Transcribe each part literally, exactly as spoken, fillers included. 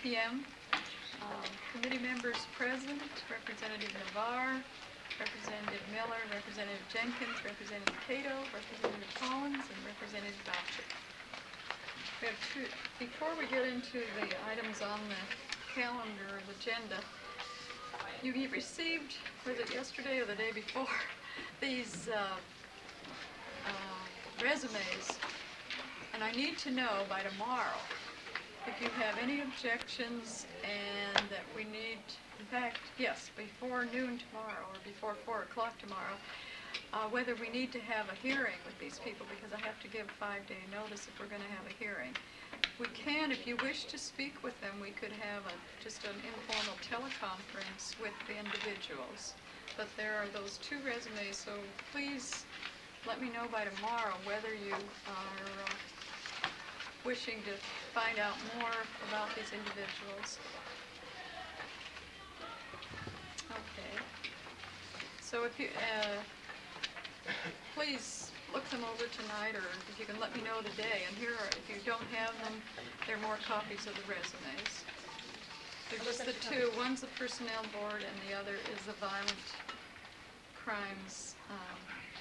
p m Um, committee members present: Representative Navarre, Representative Miller, Representative Jenkins, Representative Cato, Representative Collins, and Representative Boucher. We have two, before we get into the items on the calendar or the agenda, you received, was it yesterday or the day before, these uh, uh, resumes, and I need to know by tomorrow if you have any objections, and that we need, in fact, yes, before noon tomorrow or before four o'clock tomorrow, uh, whether we need to have a hearing with these people, because I have to give five-day notice if we're going to have a hearing. We can, if you wish to speak with them, we could have a, just an informal teleconference with the individuals. But there are those two resumes, so please let me know by tomorrow whether you are uh, wishing to find out more about these individuals. Okay. So if you, uh, please look them over tonight, or if you can let me know today. And here are, if you don't have them, there are more copies of the resumes. They're just the two. One's the Personnel Board, and the other is the Violent Crimes um,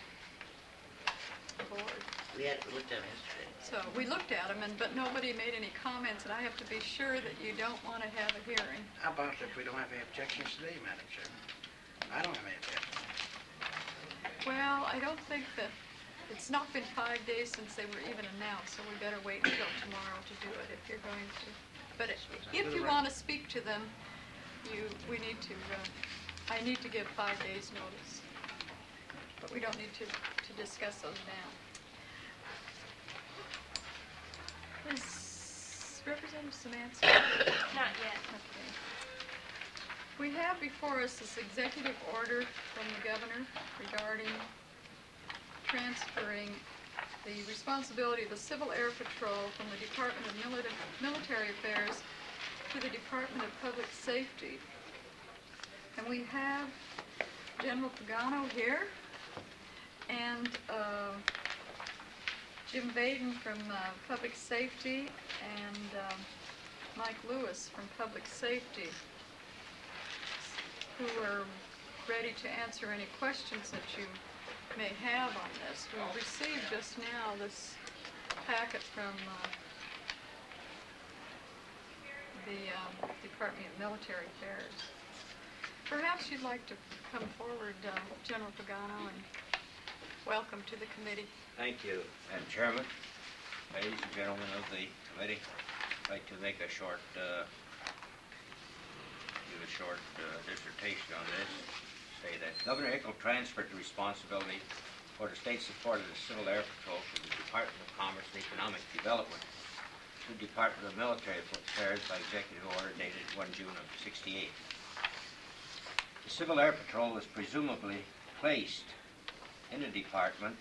Board. We had looked at them yesterday. So we looked at them, and but nobody made any comments, and I have to be sure that you don't want to have a hearing. How about if we don't have any objections today, Madam Chairman? I don't have any objections. Well, I don't think that, it's not been five days since they were even announced, so we better wait until tomorrow to do it if you're going to. But if, if you want to speak to them, you we need to, uh, I need to give five days notice. But we don't need to, to discuss those now. Is Representative Szymanski? Not yet. Okay. We have before us this executive order from the governor regarding transferring the responsibility of the Civil Air Patrol from the Department of Mili- Military Affairs to the Department of Public Safety. And we have General Pagano here, and uh, Jim Baden from uh, Public Safety, and um, Mike Lewis from Public Safety, who are ready to answer any questions that you may have on this. We received just now this packet from uh, the um, Department of Military Affairs. Perhaps you'd like to come forward, uh, General Pagano, and welcome to the committee. Thank you, Madam Chairman, ladies and gentlemen of the committee. I'd like to make a short, uh, give a short uh, dissertation on this. Say that Governor Hickel transferred the responsibility for the state support of the Civil Air Patrol from the Department of Commerce and Economic Development to the Department of Military Affairs by executive order dated the first of June of sixty-eight. The Civil Air Patrol was presumably placed in the Department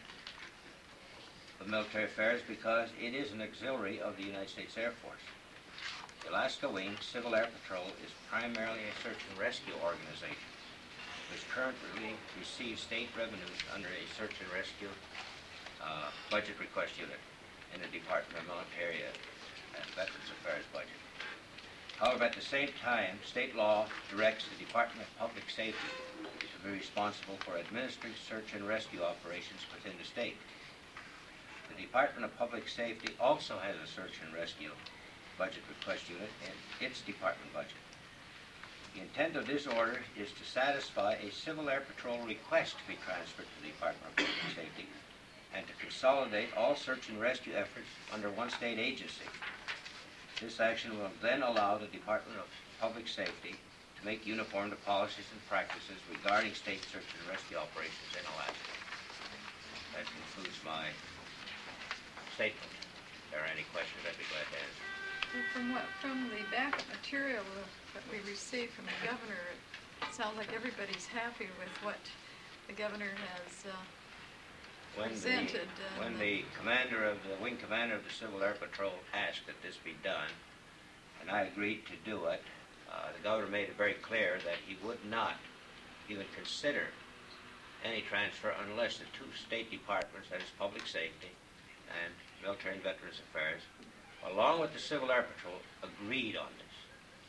of Military Affairs because it is an auxiliary of the United States Air Force. The Alaska Wing Civil Air Patrol is primarily a search and rescue organization, which currently receives state revenues under a search and rescue uh, budget request unit in the Department of Military and Veterans Affairs budget. However, at the same time, state law directs the Department of Public Safety to be responsible for administering search and rescue operations within the state. The Department of Public Safety also has a search and rescue budget request unit in its department budget. The intent of this order is to satisfy a Civil Air Patrol request to be transferred to the Department of Public Safety and to consolidate all search and rescue efforts under one state agency. This action will then allow the Department of Public Safety to make uniform the policies and practices regarding state search and rescue operations in Alaska. That concludes my statement. If there are any questions, I'd be glad to answer. Well, from what from the backup material that we received from the governor, it sounds like everybody's happy with what the governor has uh, When presented. the, uh, when the commander of the wing commander of the Civil Air Patrol asked that this be done, and I agreed to do it, uh, the governor made it very clear that he would not even consider any transfer unless the two state departments, that is Public Safety and Military and Veterans Affairs, along with the Civil Air Patrol, agreed on this.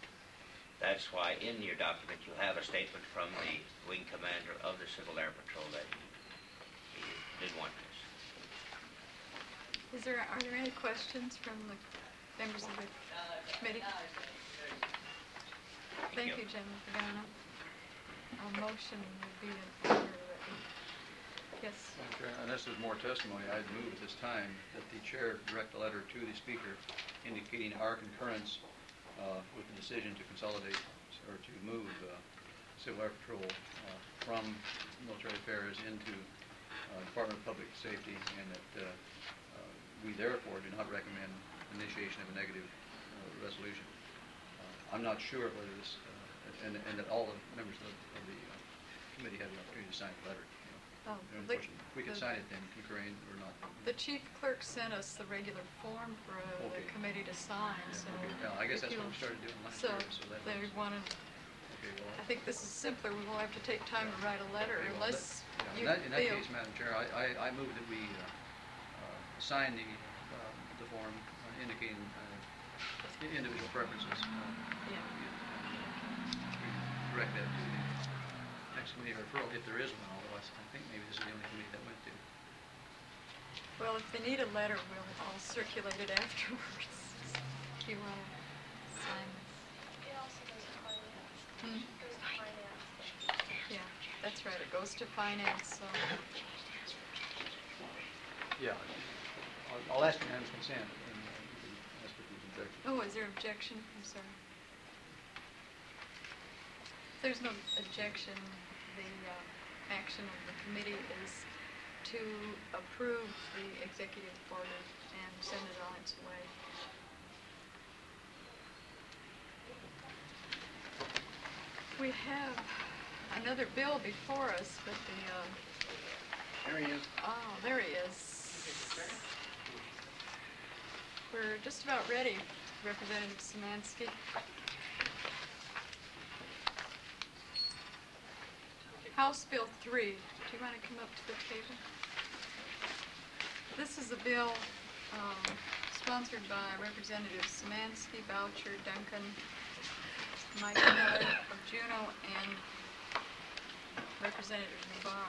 that's why in your document you have a statement from the wing commander of the Civil Air Patrol that he did want this. Is there, are there any questions from the members of the committee? Thank you, General Pagano. A motion would be in order. Yes. Madam Chair, unless there's more testimony, I'd move at this time that the chair direct a letter to the speaker indicating our concurrence uh, with the decision to consolidate or to move uh, Civil Air Patrol uh, from military affairs into uh, Department of Public Safety, and that uh, uh, we therefore do not recommend initiation of a negative uh, resolution. Uh, I'm not sure whether this, uh, and, and that all the members of, of the uh, committee have the opportunity to sign the letter. Oh, And the, unfortunately, we can the, sign it then, concurring or not. the chief clerk sent us the regular form for uh, the Okay. committee to sign, Yeah, so. okay. Yeah, I guess if that's what you'll- we started doing last So, year, so that they was- wanted, Okay, well, I think this is simpler, we won't have to take time to write a letter okay, well, unless that- you yeah, in that, in that feel. case, Madam Chair, I, I, I move that we uh, uh, sign the, um, the form uh, indicating uh, i- individual preferences. Uh, Yeah. and, uh, we direct that to the next committee referral, if there is one, although I s- I think maybe this is the only committee that went to. Well, if they need a letter, we'll, I'll circulate it afterwards. Do you want to sign this? It also goes to finance. Hmm? It goes to finance. Yeah, that's right, it goes to finance, so. Yeah. I'll, I'll ask unanimous consent, and uh, you can ask if there's objection. Oh, is there objection? I'm sorry. If there's no objection, the uh, action of the committee is to approve the executive order and send it on its way. We have another bill before us, but the, uh, There he is. oh, there he is. We're just about ready, Representative Szymanski. House Bill three, do you want to come up to the table? This is a bill um, sponsored by Representatives Szymanski, Boucher, Duncan, Mike Miller of Juneau, and Representative Navarre.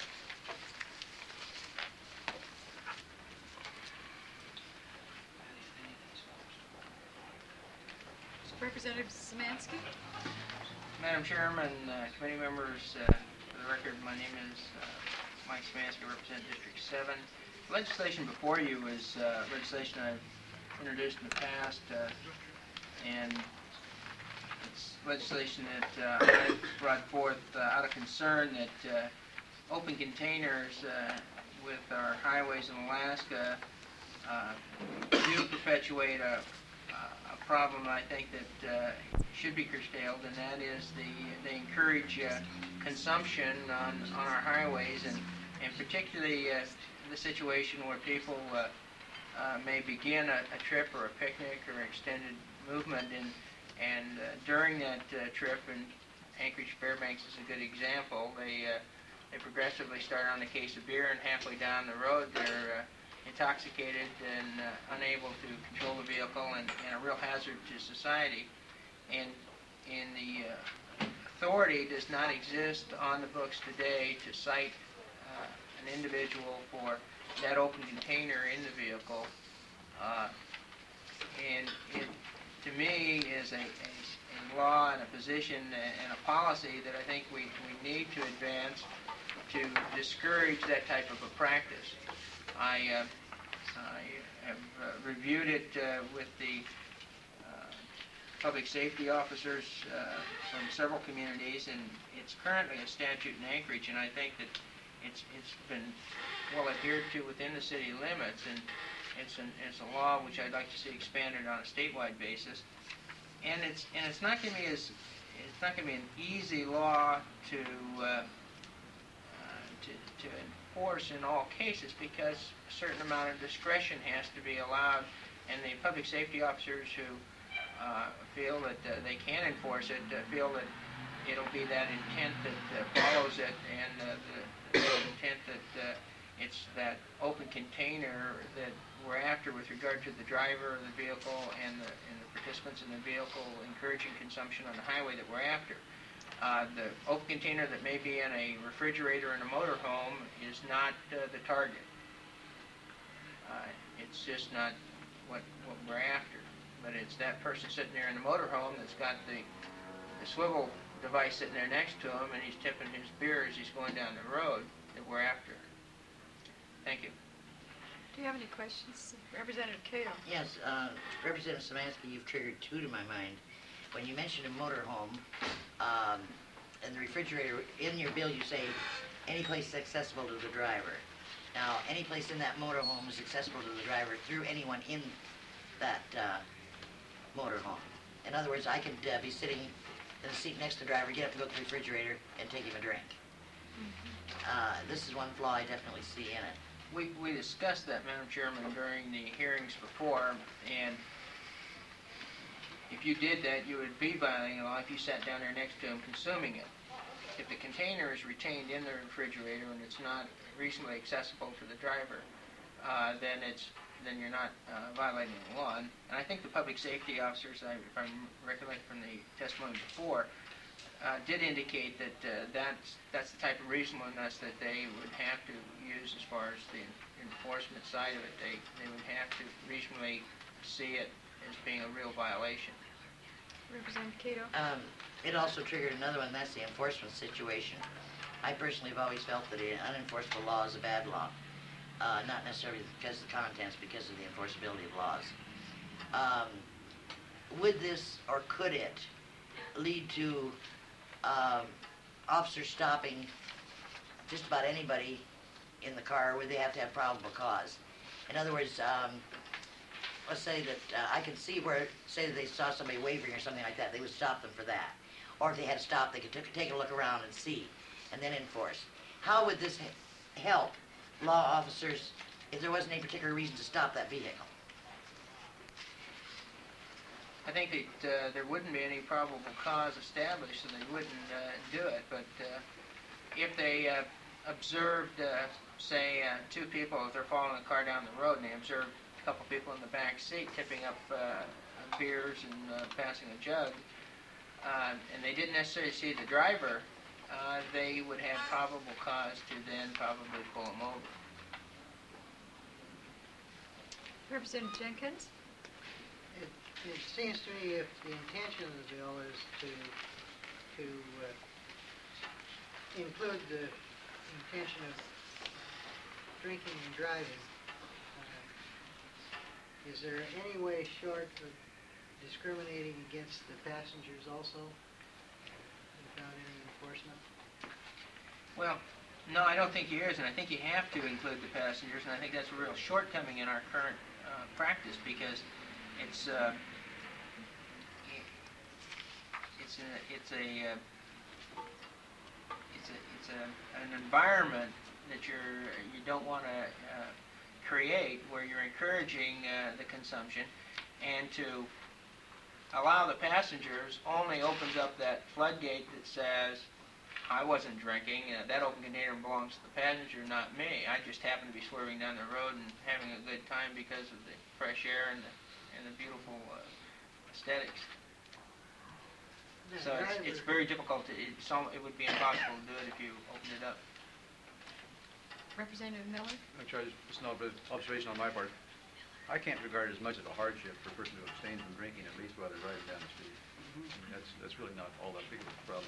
Representative Szymanski? Madam Chairman, uh, committee members, uh, for the record, my name is uh, Mike Szymanski, I represent District seven. The legislation before you is uh, legislation I've introduced in the past, uh, and it's legislation that uh, I brought forth uh, out of concern that uh, open containers uh, with our highways in Alaska uh, do perpetuate a a problem I think that uh, should be curtailed, and that is the they encourage uh, consumption on, on our highways, and, and particularly uh, the situation where people uh, uh, may begin a, a trip or a picnic or extended movement, and, and uh, during that uh, trip, and Anchorage Fairbanks is a good example, they, uh, they progressively start on a case of beer, and halfway down the road they're uh, intoxicated and uh, unable to control the vehicle, and, and a real hazard to society. And, and the uh, authority does not exist on the books today to cite uh, an individual for that open container in the vehicle. Uh, and it, to me, is a, a, a law and a position and a policy that I think we, we need to advance to discourage that type of a practice. I, uh, I have uh, reviewed it uh, with the uh, public safety officers uh, from several communities, and it's currently a statute in Anchorage, and I think that it's it's been well adhered to within the city limits, and it's an it's a law which I'd like to see expanded on a statewide basis. And it's and it's not going to be as it's not going to be an easy law to uh, uh, to to enforce in all cases, because a certain amount of discretion has to be allowed, and the public safety officers who uh, feel that uh, they can enforce it uh, feel that it'll be that intent that uh, follows it, and uh, the, the intent that uh, It's that open container that we're after with regard to the driver of the vehicle and the, and the participants in the vehicle encouraging consumption on the highway that we're after. Uh, the open container that may be in a refrigerator in a motorhome is not uh, the target. Uh, it's just not what, what we're after. But it's that person sitting there in the motorhome that's got the, the swivel device sitting there next to him, and he's tipping his beer as he's going down the road that we're after. Thank you. Do you have any questions? Representative Cato? Yes, uh, Representative Szymanski, you've triggered two to my mind. When you mentioned a motorhome, um, and the refrigerator, in your bill you say, any place accessible to the driver. Now, any place in that motorhome is accessible to the driver through anyone in that uh, motorhome. In other words, I could uh, be sitting in the seat next to the driver, get up and go to the refrigerator, and take him a drink. Mm-hmm. uh, this is one flaw I definitely see in it. We, we discussed that, Madam Chairman, during the hearings before, and if you did that, you would be violating the law if you sat down there next to him consuming it. If the container is retained in the refrigerator and it's not reasonably accessible to the driver, uh, then it's then you're not uh, violating the law. And, and I think the public safety officers, I, if I recollect from the testimony before, uh, did indicate that uh, that's that's the type of reasonableness that they would have to use as far as the enforcement side of it. They they would have to reasonably see it as being a real violation. Representative Cato? Um, it also triggered another one, that's the enforcement situation. I personally have always felt that an unenforceable law is a bad law. Uh, not necessarily because of the contents, because of the enforceability of laws. Um, would this, or could it, lead to um, officers stopping just about anybody in the car where they have to have probable cause? In other words, um, let's say that uh, I could see where, say that they saw somebody wavering or something like that, they would stop them for that. Or if they had to stop, they could t- take a look around and see, and then enforce. How would this h- help law officers if there wasn't any particular reason to stop that vehicle? I think that uh, there wouldn't be any probable cause established, so they wouldn't uh, do it. But uh, if they uh, observed, uh, say, uh, two people, if they're following a car down the road and they observed a couple people in the back seat tipping up uh, beers and uh, passing a jug, uh, and they didn't necessarily see the driver, uh, they would have probable cause to then probably pull them over. Representative Jenkins? It, it seems to me if the intention of the bill is to to uh, include the intention of drinking and driving, uh, is there any way short of discriminating against the passengers also without any enforcement? Well, no, I don't think he is, and I think you have to include the passengers, and I think that's a real shortcoming in our current uh, practice, because it's uh, it's a it's a uh, it's a it's a an environment that you're you don't want to uh, create where you're encouraging uh, the consumption, and to allow the passengers only opens up that floodgate that says, I wasn't drinking, uh, that open container belongs to the passenger, not me. I just happen to be swerving down the road and having a good time because of the fresh air and the, and the beautiful uh, aesthetics. Yeah, So it's, driver- it's very difficult. To, it's al- it would be impossible to do it if you opened it up. Representative Miller? I'm sorry, just an ob- observation on my part. I can't regard it as much of a hardship for a person to abstain from drinking, at least while they're driving down the street. I mean, that's, that's really not all that big of a problem.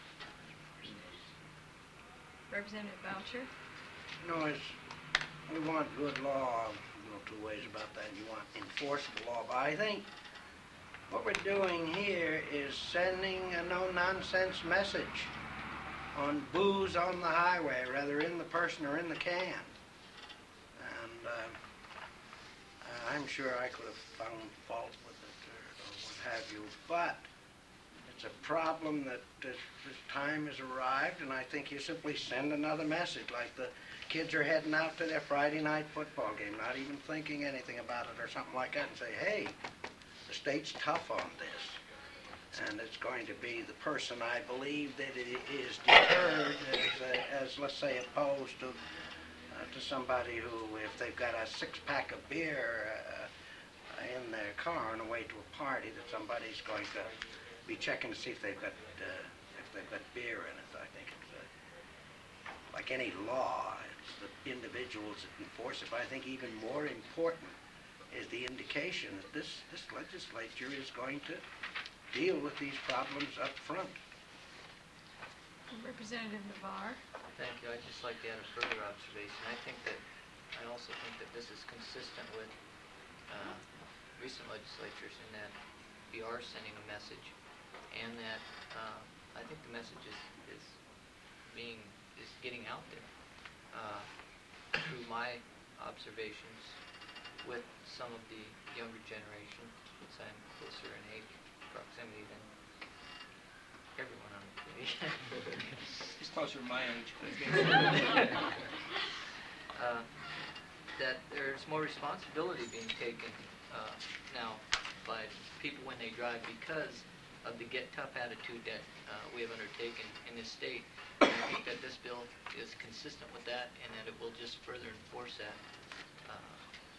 Representative Boucher? No, it's, we want good law, you know, two ways about that. You want enforceable law, but I think what we're doing here is sending a no-nonsense message on booze on the highway, rather in the person or in the can. And uh, I'm sure I could have found fault with it or, or what have you, but it's a problem that this, this time has arrived, and I think you simply send another message, like the kids are heading out to their Friday night football game, not even thinking anything about it or something like that, and say, hey, the state's tough on this, and it's going to be the person I believe that it is deterred as, a, as let's say, opposed to uh, to somebody who, if they've got a six-pack of beer uh, in their car on the way to a party, that somebody's going to be checking to see if they've got uh, if they've got beer in it. I think it's uh, like any law, it's the individuals that enforce it. But I think even more important is the indication that this this legislature is going to deal with these problems up front. Representative Navarre. Thank you. I'd just like to add a further observation. I think that, I also think that this is consistent with uh, recent legislatures in that we are sending a message, and that uh, I think the message is, is being, is getting out there. Uh, through my observations with some of the younger generation, since I'm closer in age proximity than everyone on the committee. He's closer to my age. uh, that there's more responsibility being taken uh, now by people when they drive because of the get tough attitude that uh, we have undertaken in this state. And I think that this bill is consistent with that, and that it will just further enforce that uh,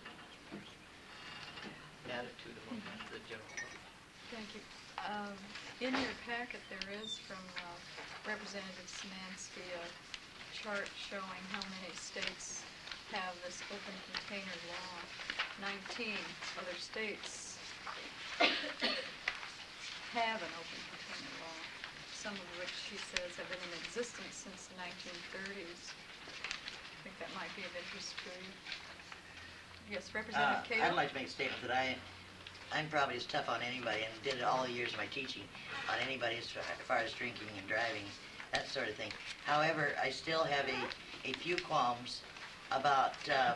attitude among the general public. Thank you. Um, in your packet, there is from uh, Representative Szymanski a chart showing how many states have this open container law. nineteen other states have an open container law, some of which she says have been in existence since the nineteen thirties. I think that might be of interest to you. Yes, Uh, Representative Cato? I'd like to make a statement that I, I'm probably as tough on anybody, and did it all the years of my teaching, on anybody as far, as far as drinking and driving, that sort of thing. However, I still have a, a few qualms about um,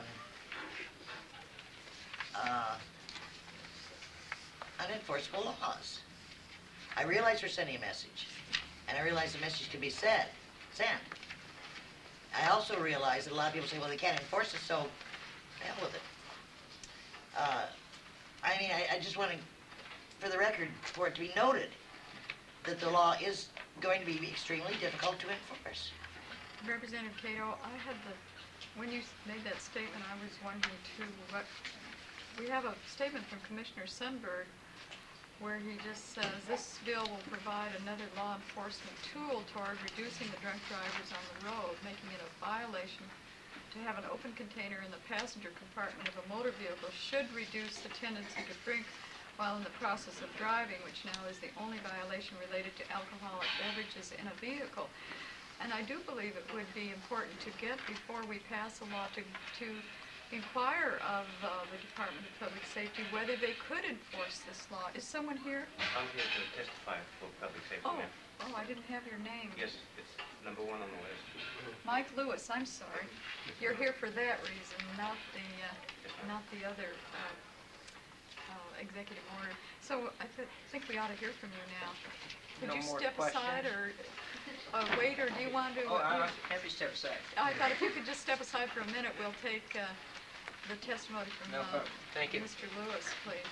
uh, unenforceable laws. I realize we're sending a message, and I realize the message can be said, sent. I also realize that a lot of people say, well, they can't enforce it, so hell with it. Uh, I mean, I, I just want to, for the record, for it to be noted that the law is going to be extremely difficult to enforce. Representative Cato, I had the, when you made that statement, I was wondering too, what, we have a statement from Commissioner Sundberg where he just says, this bill will provide another law enforcement tool toward reducing the drunk drivers on the road, making it a violation to have an open container in the passenger compartment of a motor vehicle should reduce the tendency to drink while in the process of driving, which now is the only violation related to alcoholic beverages in a vehicle. And I do believe it would be important to get, before we pass a law, to, to inquire of uh, the Department of Public Safety whether they could enforce this law. Is someone here? I'm here to testify for public safety, Oh, ma'am. oh, I didn't have your name. Yes, it's number one on the list. Mike Lewis, I'm sorry. You're here for that reason, not the, uh, not the other uh, uh, executive order. So I th- think we ought to hear from you now. Could No you more step aside, or uh, wait, or do you want to? Oh, I'm happy to step aside. I thought if you could just step aside for a minute, we'll take uh, the testimony from No uh, problem. Thank you. Mister Lewis, please.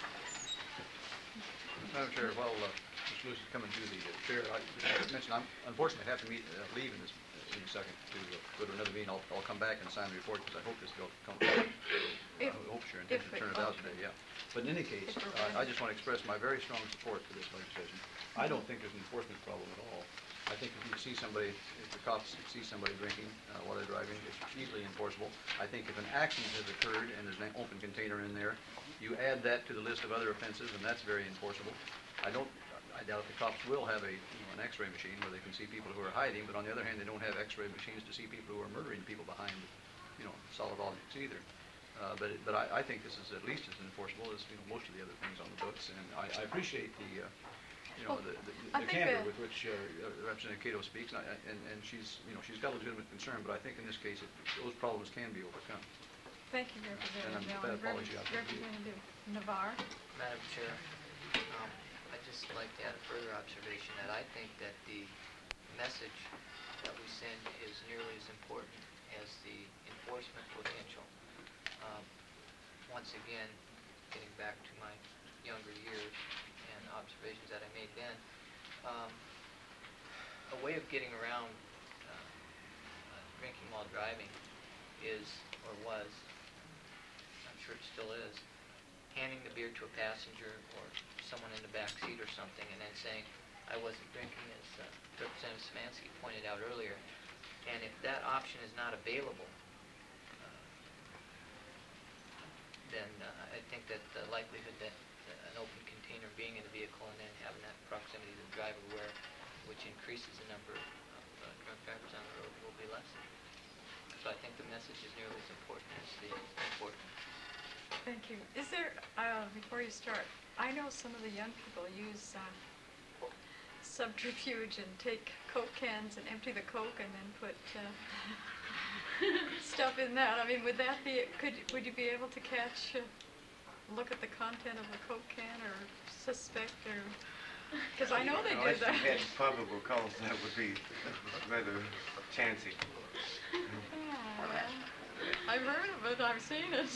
Madam Chair, while uh, Mister Lewis is coming to the uh, chair, I I mentioned I'm unfortunately have to meet, uh, leave in this in a second to uh, go to another meeting. I'll, I'll come back and sign the report because I hope this bill comes. If- I hope it's your intention to if it- turn it out today, yeah. But in any case, If we're uh, I ready. just want to express my very strong support for this legislation. I don't think there's an enforcement problem at all. I think if you see somebody, if the cops see somebody drinking uh, while they're driving, it's easily enforceable. I think if an accident has occurred and there's an open container in there, you add that to the list of other offenses, and that's very enforceable. I don't, I doubt the cops will have a, you know, an X-ray machine where they can see people who are hiding, but on the other hand, they don't have X-ray machines to see people who are murdering people behind, you know, solid objects either. Uh, but it, but I, I think this is at least as enforceable as, you know, most of the other things on the books, and I, I appreciate the, uh, you know, Well, the, the, I the think candor that- with which uh, uh, Representative Cato speaks, and, I, and, and she's, you know, she's got a legitimate concern, but I think in this case, it, those problems can be overcome. Thank you, Representative And I'm- Allen. I apologize. Rep- Representative Navarre? Madam Chair, um, I'd just like to add a further observation that I think that the message that we send is nearly as important as the enforcement potential. Um, once again, getting back to my younger years and observations that I made then, um, a way of getting around uh, uh, drinking while driving is, or was, I'm sure it still is, handing the beer to a passenger or someone in the back seat or something and then saying, I wasn't drinking, as uh, Representative Szymanski pointed out earlier. And if that option is not available, uh, then uh, I think that the likelihood that uh, an open container being in the vehicle and then having that proximity to the driver where, which increases the number of uh, drunk drivers on the road, will be lessened. So I think the message is nearly as important as the important. Thank you. Is there, uh, before you start, I know some of the young people use uh, subterfuge and take Coke cans and empty the Coke and then put uh, stuff in that. I mean, would that be, could, would you be able to catch, uh, look at the content of the Coke can or suspect or, because I know they do Unless that. you had probable cause, that would be rather chancy. Yeah, well, I've heard of it, I've seen it.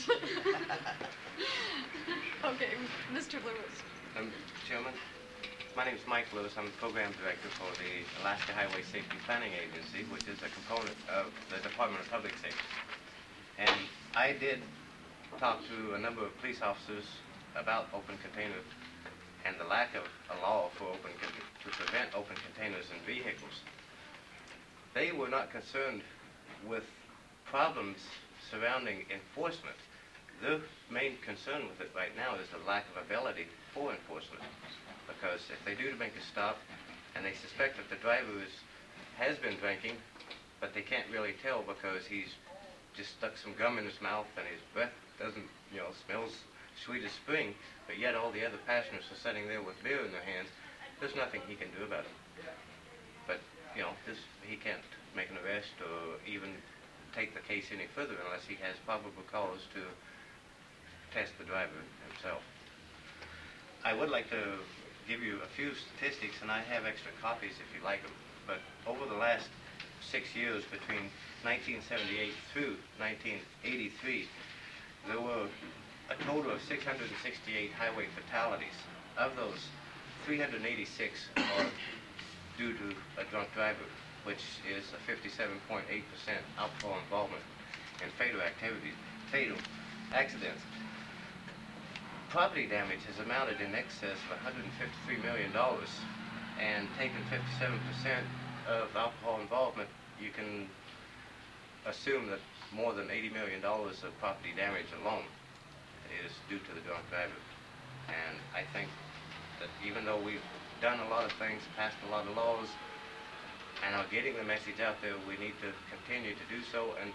Okay, Mister Lewis. Um, Chairman, my name is Mike Lewis. I'm the Program Director for the Alaska Highway Safety Planning Agency, which is a component of the Department of Public Safety. And I did talk to a number of police officers about open containers and the lack of a law for open con- to prevent open containers in vehicles. They were not concerned with problems surrounding enforcement. Their main concern with it right now is the lack of ability for enforcement. Because if they do make a stop and they suspect that the driver is, has been drinking, but they can't really tell because he's just stuck some gum in his mouth and his breath doesn't, you know, smells sweet as spring, but yet all the other passengers are sitting there with beer in their hands, there's nothing he can do about it. But, you know, this, he can't make an arrest or even take the case any further unless he has probable cause to test the driver himself. I would like to give you a few statistics, and I have extra copies if you like them, but over the last six years between nineteen seventy-eight through nineteen eighty-three, there were a total of six hundred sixty-eight highway fatalities. Of those, three hundred eighty-six are due to a drunk driver, which is a fifty-seven point eight percent alcohol involvement in fatal activities, fatal accidents. Property damage has amounted in excess of one hundred fifty-three million dollars, and taking fifty-seven percent of alcohol involvement, you can assume that more than eighty million dollars of property damage alone is due to the drunk driver. And I think that even though we've done a lot of things, passed a lot of laws, and are getting the message out there, we need to continue to do so and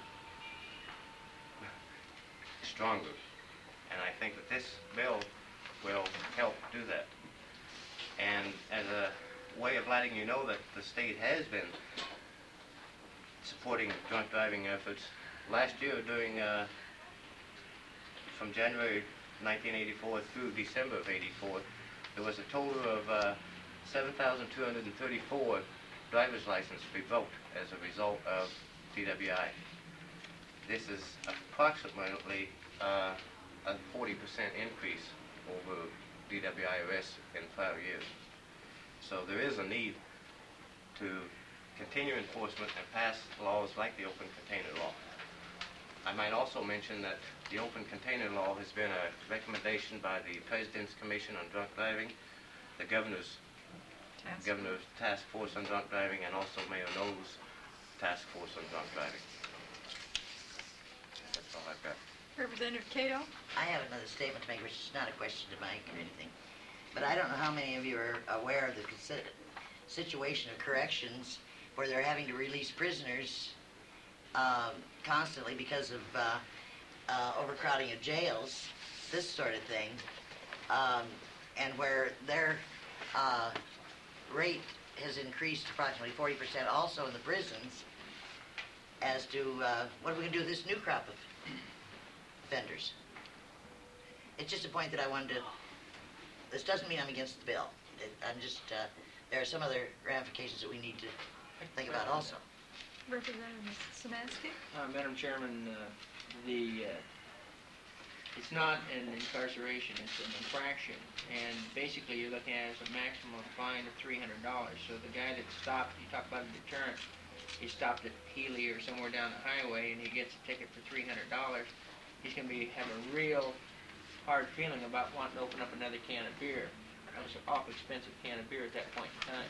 stronger. And I think that this bill will help do that. And as a way of letting you know that the state has been supporting drunk driving efforts, last year during, uh, from January nineteen eighty-four through December of eighty-four, there was a total of uh, seven thousand two hundred thirty-four driver's licenses revoked as a result of D W I. This is approximately uh, a forty percent increase over D W I arrests in prior years. So there is a need to continue enforcement and pass laws like the open container law. I might also mention that the open container law has been a recommendation by the President's Commission on Drunk Driving, the Governor's Task. Governor's Task Force on Drunk Driving, and also Mayor Knowles' Task Force on Drunk Driving. That's all I've got. Representative Cato. I have another statement to make, which is not a question to Mike or anything. But I don't know how many of you are aware of the consi- situation of corrections where they're having to release prisoners um, constantly because of uh, uh, overcrowding of jails, this sort of thing, um, and where their uh, rate has increased approximately forty percent also in the prisons as to uh, what are we going to do with this new crop of offenders. It's just a point that I wanted to, this doesn't mean I'm against the bill. It, I'm just, uh, there are some other ramifications that we need to think about also. Representative Szymanski. Uh, Madam Chairman, uh, the, uh, it's not an incarceration, it's an infraction, and basically you're looking at it as a maximum fine of three hundred dollars. So the guy that stopped, you talk about a deterrent, he's stopped at Healy or somewhere down the highway and he gets a ticket for three hundred dollars, he's going to be have a real hard feeling about wanting to open up another can of beer. That was an awful expensive can of beer at that point in time.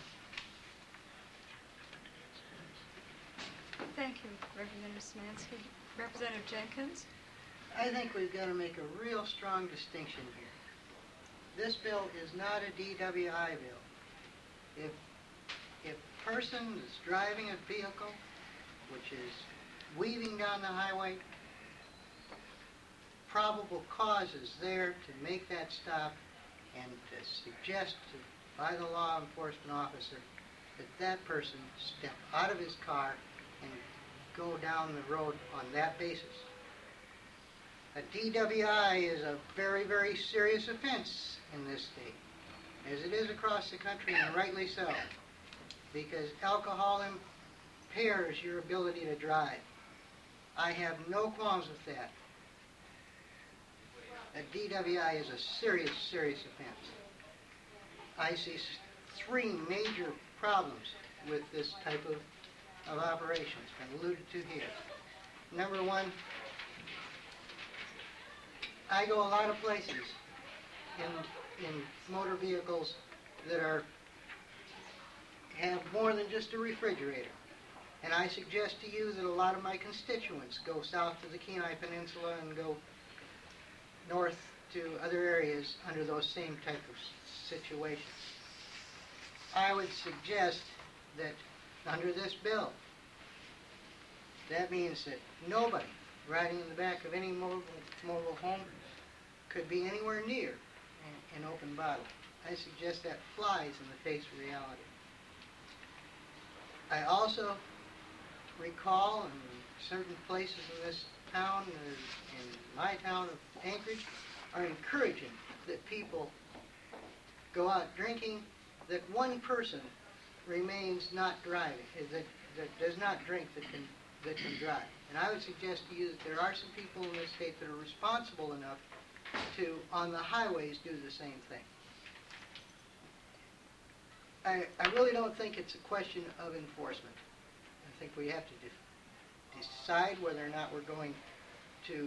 Thank you, Representative Smansky. Representative Jenkins? I think we've got to make a real strong distinction here. This bill is not a D W I bill. If if a person is driving a vehicle which is weaving down the highway, probable cause is there to make that stop and to suggest to, by the law enforcement officer that that person step out of his car and go down the road on that basis. A D W I is a very, very serious offense in this state, as it is across the country, and rightly so, because alcohol impairs your ability to drive. I have no qualms with that. A D W I is a serious, serious offense. I see three major problems with this type of, of operation. It's been alluded to here. Number one, I go a lot of places in, in motor vehicles that are have more than just a refrigerator. And I suggest to you that a lot of my constituents go south to the Kenai Peninsula and go north to other areas under those same type of situations. I would suggest that under this bill, that means that nobody riding in the back of any mobile, mobile home could be anywhere near an, an open bottle. I suggest that flies in the face of reality. I also recall in certain places in this town, in my town of Anchorage, are encouraging that people go out drinking, that one person remains not driving, that, that does not drink that can, that can drive. And I would suggest to you that there are some people in this state that are responsible enough to, on the highways, do the same thing. I, I really don't think it's a question of enforcement. I think we have to de- decide whether or not we're going to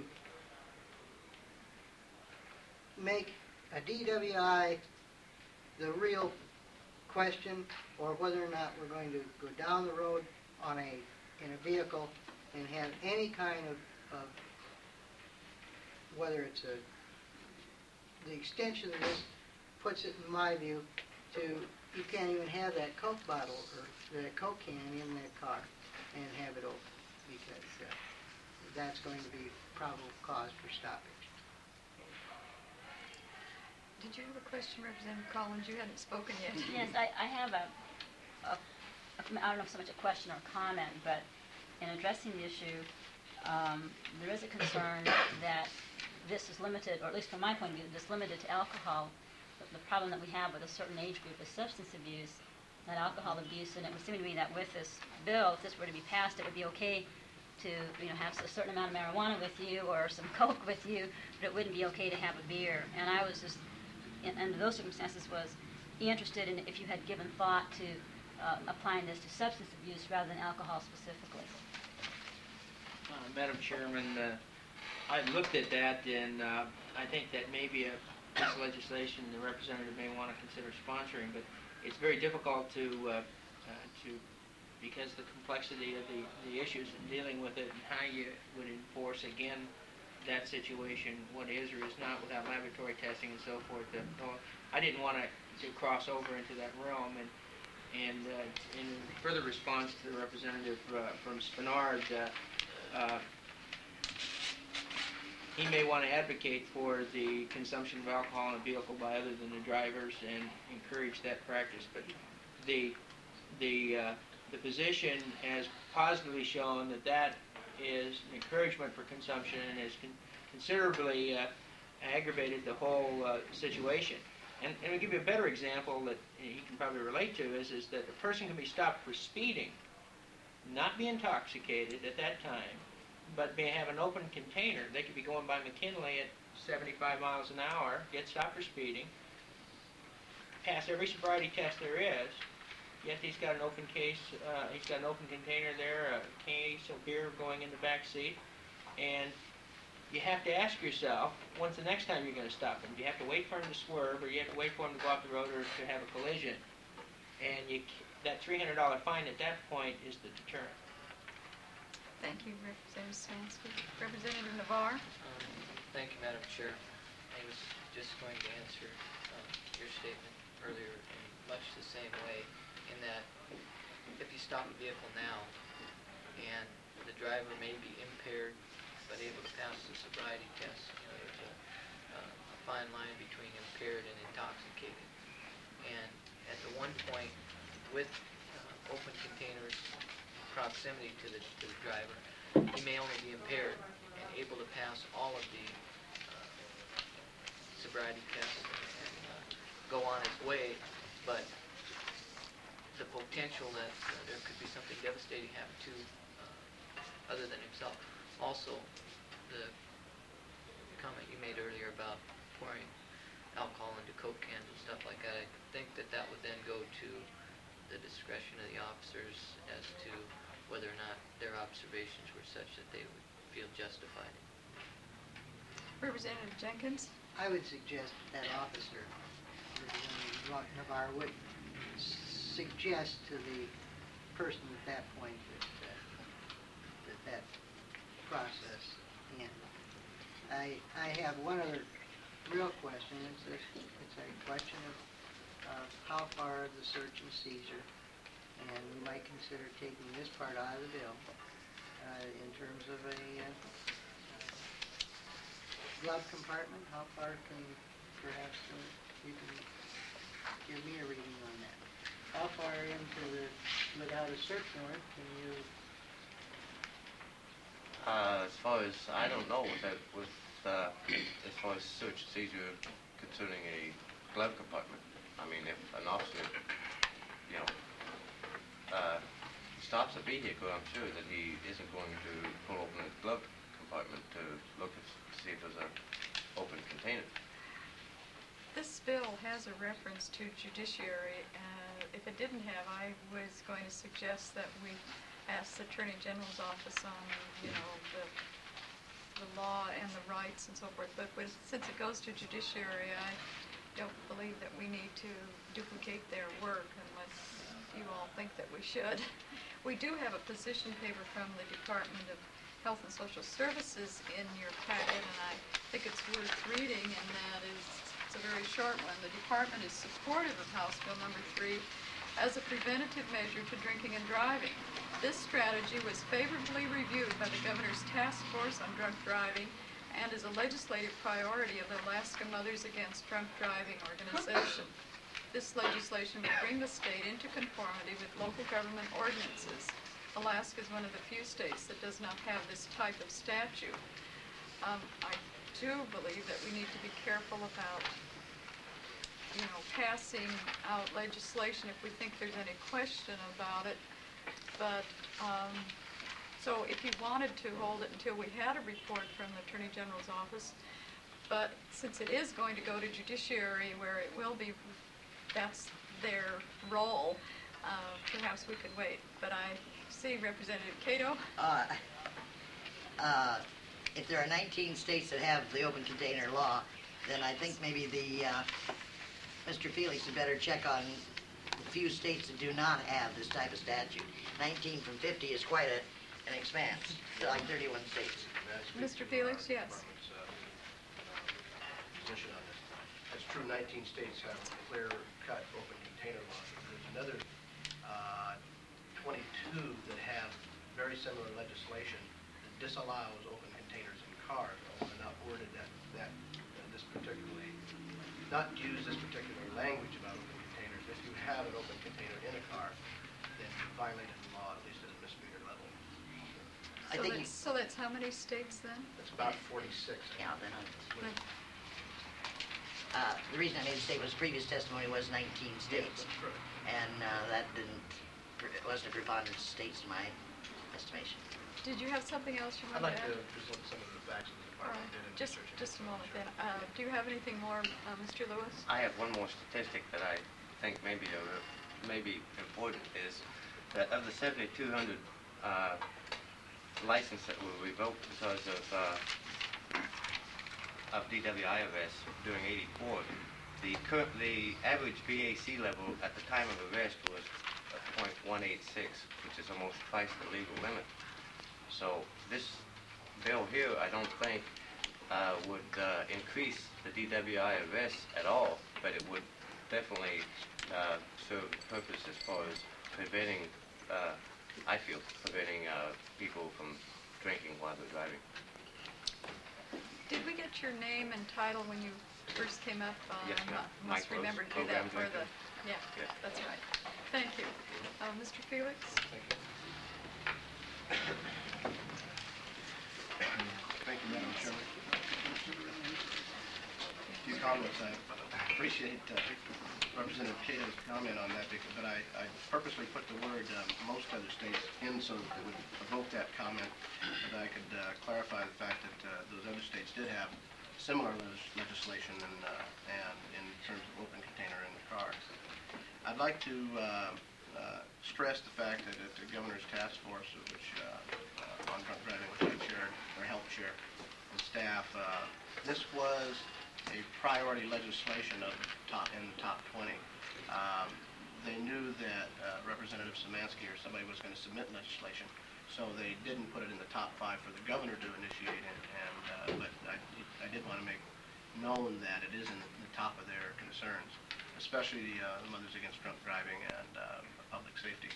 make a D W I the real question, or whether or not we're going to go down the road on a in a vehicle and have any kind of, of whether it's a the extension of this puts it, in my view, to you can't even have that Coke bottle or that Coke can in that car and have it open, because uh, that's going to be probable cause for stoppage. Did you have a question, Representative Collins? You hadn't spoken yet. Yes, I, I have a, a, a, I don't know if so much a question or comment, but in addressing the issue, um, there is a concern that this is limited, or at least from my point of view, this is limited to alcohol. The, the problem that we have with a certain age group is substance abuse, not alcohol abuse, and it would seem to me that with this bill, if this were to be passed, it would be okay to, you know, have a certain amount of marijuana with you or some Coke with you, but it wouldn't be okay to have a beer. And I was just, in, under those circumstances, was interested in if you had given thought to uh, applying this to substance abuse rather than alcohol specifically. Uh, Madam Chairman, uh, I looked at that, and uh, I think that maybe a piece of legislation the representative may want to consider sponsoring, but it's very difficult to, uh, uh, to because the complexity of the, the issues in dealing with it and how you would enforce, again, that situation, what is or is not without laboratory testing and so forth. Uh, I didn't want to, to cross over into that realm, and and uh, in further response to the representative uh, from Spenard, uh, uh, he may want to advocate for the consumption of alcohol in a vehicle by other than the drivers and encourage that practice. But the the uh, the position has positively shown that that is an encouragement for consumption and has con- considerably uh, aggravated the whole uh, situation. And, and I'll give you a better example that you can probably relate to is, is that a person can be stopped for speeding, not be intoxicated at that time, but may have an open container. They could be going by McKinley at seventy-five miles an hour, get stopped for speeding, pass every sobriety test there is, yet he's got an open case, uh, he's got an open container there, a case of beer going in the back seat, and you have to ask yourself, when's the next time you're going to stop him? Do you have to wait for him to swerve, or you have to wait for him to go off the road, or to have a collision? And you, c- that three hundred dollar fine at that point is the deterrent. Thank you, Representative Smansky. Representative Navarre? Um, Thank you, Madam Chair. I was just going to answer um, your statement earlier in much the same way, in that if you stop a vehicle now and the driver may be impaired but able to pass the sobriety test, you know, there's a, uh, a fine line between impaired and intoxicated. And at the one point, with uh, open containers proximity to the, to the driver, he may only be impaired and able to pass all of the uh, sobriety tests and uh, go on his way, but the potential that uh, there could be something devastating happen to uh, other than himself. Also, the comment you made earlier about pouring alcohol into Coke cans and stuff like that, I think that that would then go to the discretion of the officers as to whether or not their observations were such that they would feel justified. Representative Jenkins? I would suggest that that officer, Representative Navarre, would suggest to the person at that point that uh, that, that process ended. I I have one other real question. It's a, it's a question of uh, how far the search and seizure, and we might consider taking this part out of the bill uh, in terms of a uh, glove compartment. How far can perhaps uh, you can give me a reading on that? How far into the without a search warrant can you? Uh, as far as, I don't know with that, with, uh, as far as search and seizure concerning a glove compartment. I mean, if an officer, you know, uh, stops a vehicle, I'm sure that he isn't going to pull open his glove compartment to look and see if there's an open container. This bill has a reference to judiciary. Uh, if it didn't have, I was going to suggest that we ask the Attorney General's office on, you know, the the law and the rights and so forth. But with, since it goes to judiciary, I don't believe that we need to duplicate their work unless you all think that we should. We do have a position paper from the Department of Health and Social Services in your packet, and I think it's worth reading, and that is, it's a very short one. The department is supportive of House Bill number three as a preventative measure to drinking and driving. This strategy was favorably reviewed by the Governor's Task Force on Drunk Driving and is a legislative priority of the Alaska Mothers Against Drunk Driving organization. This legislation will bring the state into conformity with local government ordinances. Alaska is one of the few states that does not have this type of statute. Um, I do believe that we need to be careful about, you know, passing out legislation if we think there's any question about it. But, um, so if you wanted to hold it until we had a report from the Attorney General's office, but since it is going to go to judiciary where it will be, that's their role, uh, perhaps we could wait. But I see Representative Cato. Uh, uh, if there are nineteen states that have the open container law, then I think maybe the, uh, Mister Felix had better check on the few states that do not have this type of statute. nineteen from fifty is quite a, an expanse, like thirty-one states. Mister Felix, yes. Position on this. It's true, nineteen states have clear-cut open container laws. There's another uh, twenty-two that have very similar legislation that disallows open containers in cars, although they're not worded that, that uh, this particularly, not use this particular language about open containers. If you have an open container in a car, then you violated the law, at least at a misdemeanor level. I So think, that's, so that's how many states then? It's about forty-six. yeah, then I, But uh, the reason I made the statement was previous testimony was nineteen Yes, states. that's correct. And uh, that didn't, it wasn't a preponderance of states in my estimation. did you have something else you I'd wanted like to to add? present some of the facts that the All department right, did in just, researching. just a moment then. Uh, do you have anything more, uh, Mister Lewis? I have one more statistic that I think may be of may be important is that of the seventy-two hundred uh, licenses that were revoked because of uh, of D W I arrests during eighty-four, the cur- the average B A C level at the time of arrest was point one eight six, which is almost twice the legal limit. So this bill here, I don't think, uh, would uh, increase the D W I arrests at all, but it would definitely uh, serve the purpose as far as preventing, uh, I feel, preventing uh, people from drinking while they're driving. Did we get your name and title when you first came up? Uh, Yes, ma'am. I Mike must Rose, remember to do that program for the, director. yeah, Yes. that's right. Thank you. Uh, Mister Felix? Thank you. Thank you, Madam Chairman. A few comments. I appreciate uh, Representative Cato's comment on that, because, but I, I purposely put the word um, most other states in so that it would evoke that comment, that I could uh, clarify the fact that uh, those other states did have similar legis- legislation and, uh, and in terms of open container in the car. I'd like to uh, uh, stress the fact that at the Governor's Task Force, which uh, uh, on drunk driving, which I chaired, or helped chair, and staff, uh, this was a priority legislation of top, in the top twenty. Um, they knew that uh, Representative Szymanski or somebody was going to submit legislation, so they didn't put it in the top five for the governor to initiate it. And uh, but I, I did want to make known that it is in the, in the top of their concerns, especially uh, the Mothers Against Drunk Driving and uh, public safety.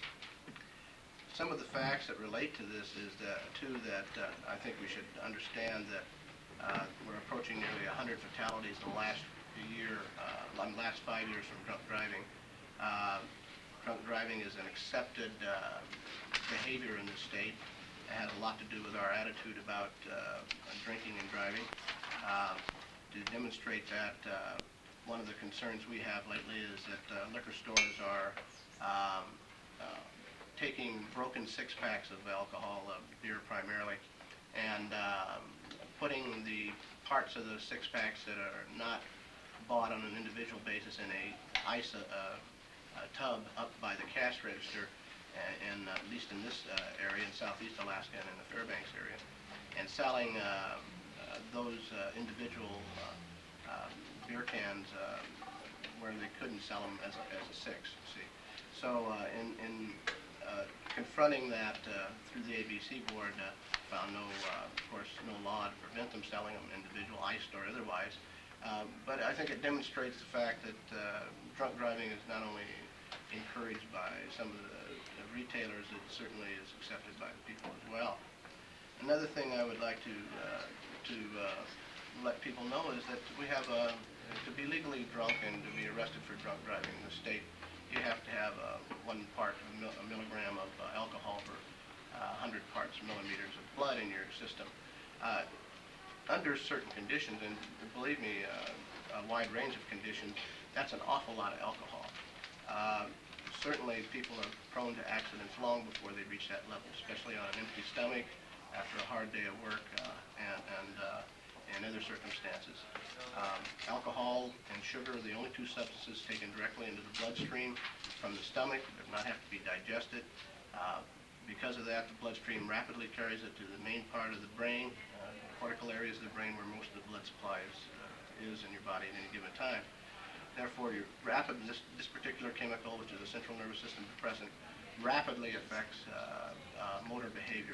Some of the facts that relate to this is that, too, that uh, I think we should understand that uh, we're approaching nearly one hundred fatalities in the last year, uh, last five years from drunk driving. Uh, drunk driving is an accepted uh, behavior in the state. It has a lot to do with our attitude about uh, drinking and driving. Uh, to demonstrate that, uh, one of the concerns we have lately is that uh, liquor stores are um, uh, taking broken six-packs of alcohol, uh, beer primarily, and um, putting the parts of those six-packs that are not bought on an individual basis in a ice uh, uh, tub up by the cash register, and uh, at least in this uh, area in southeast Alaska and in the Fairbanks area, and selling uh, uh, those uh, individual uh, uh, beer cans uh, where they couldn't sell them as a, as a six, you see. So uh, in, in uh, confronting that uh, through the A B C board, uh, found no, uh, of course, no law to prevent them selling them individual, iced or otherwise. Um, but I think it demonstrates the fact that uh, drunk driving is not only encouraged by some of the, the retailers, it certainly is accepted by the people as well. Another thing I would like to uh, to uh, let people know is that we have a, to be legally drunk and to be arrested for drunk driving in the state, you have to have uh, one part, a, mil a milligram of uh, alcohol per uh, one hundred parts millimeters of blood in your system. Uh, under certain conditions, and believe me, uh, a wide range of conditions, that's an awful lot of alcohol. Uh, certainly people are prone to accidents long before they reach that level, especially on an empty stomach, after a hard day of work, uh, and, and, uh, and other circumstances. Um, alcohol and sugar are the only two substances taken directly into the bloodstream from the stomach, do not have to be digested. Uh, because of that, the bloodstream rapidly carries it to the main part of the brain, uh, cortical areas of the brain where most of the blood supply is, uh, is in your body at any given time. Therefore, your rapid, this, this particular chemical, which is a central nervous system depressant, rapidly affects uh, uh, motor behavior.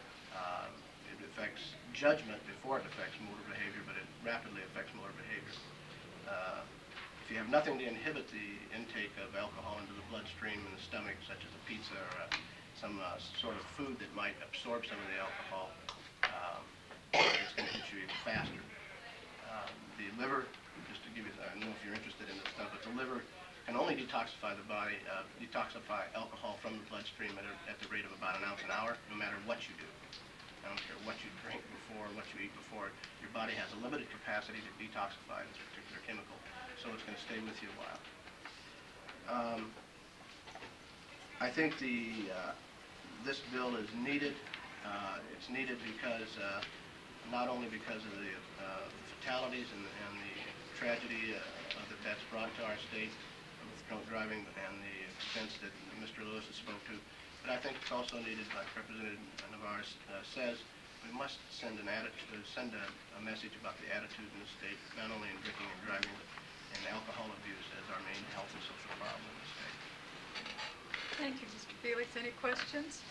Uh, it affects judgment before it affects motor behavior, but it rapidly affects motor behavior. Uh, if you have nothing to inhibit the intake of alcohol into the bloodstream in the stomach, such as a pizza or a, some uh, sort of food that might absorb some of the alcohol, um, it's going to hit you even faster. Uh, the liver, just to give you, I don't know if you're interested in this stuff, but the liver can only detoxify the body, uh, detoxify alcohol from the bloodstream at, a, at the rate of about an ounce an hour, no matter what you do. I don't care what you drink before, what you eat before. Your body has a limited capacity to detoxify this particular chemical, so it's going to stay with you a while. Um, I think the uh, this bill is needed. Uh, it's needed because uh, not only because of the, uh, the fatalities and, and the tragedy uh, that that's brought to our state with drunk driving and the expense that Mister Lewis has spoke to. But I think it's also needed, like Representative Navarre uh, says, we must send an attitude, send a, a message about the attitude in the state, not only in drinking and driving, but in alcohol abuse as our main health and social problem in the state. Thank you, Mister Felix. Any questions?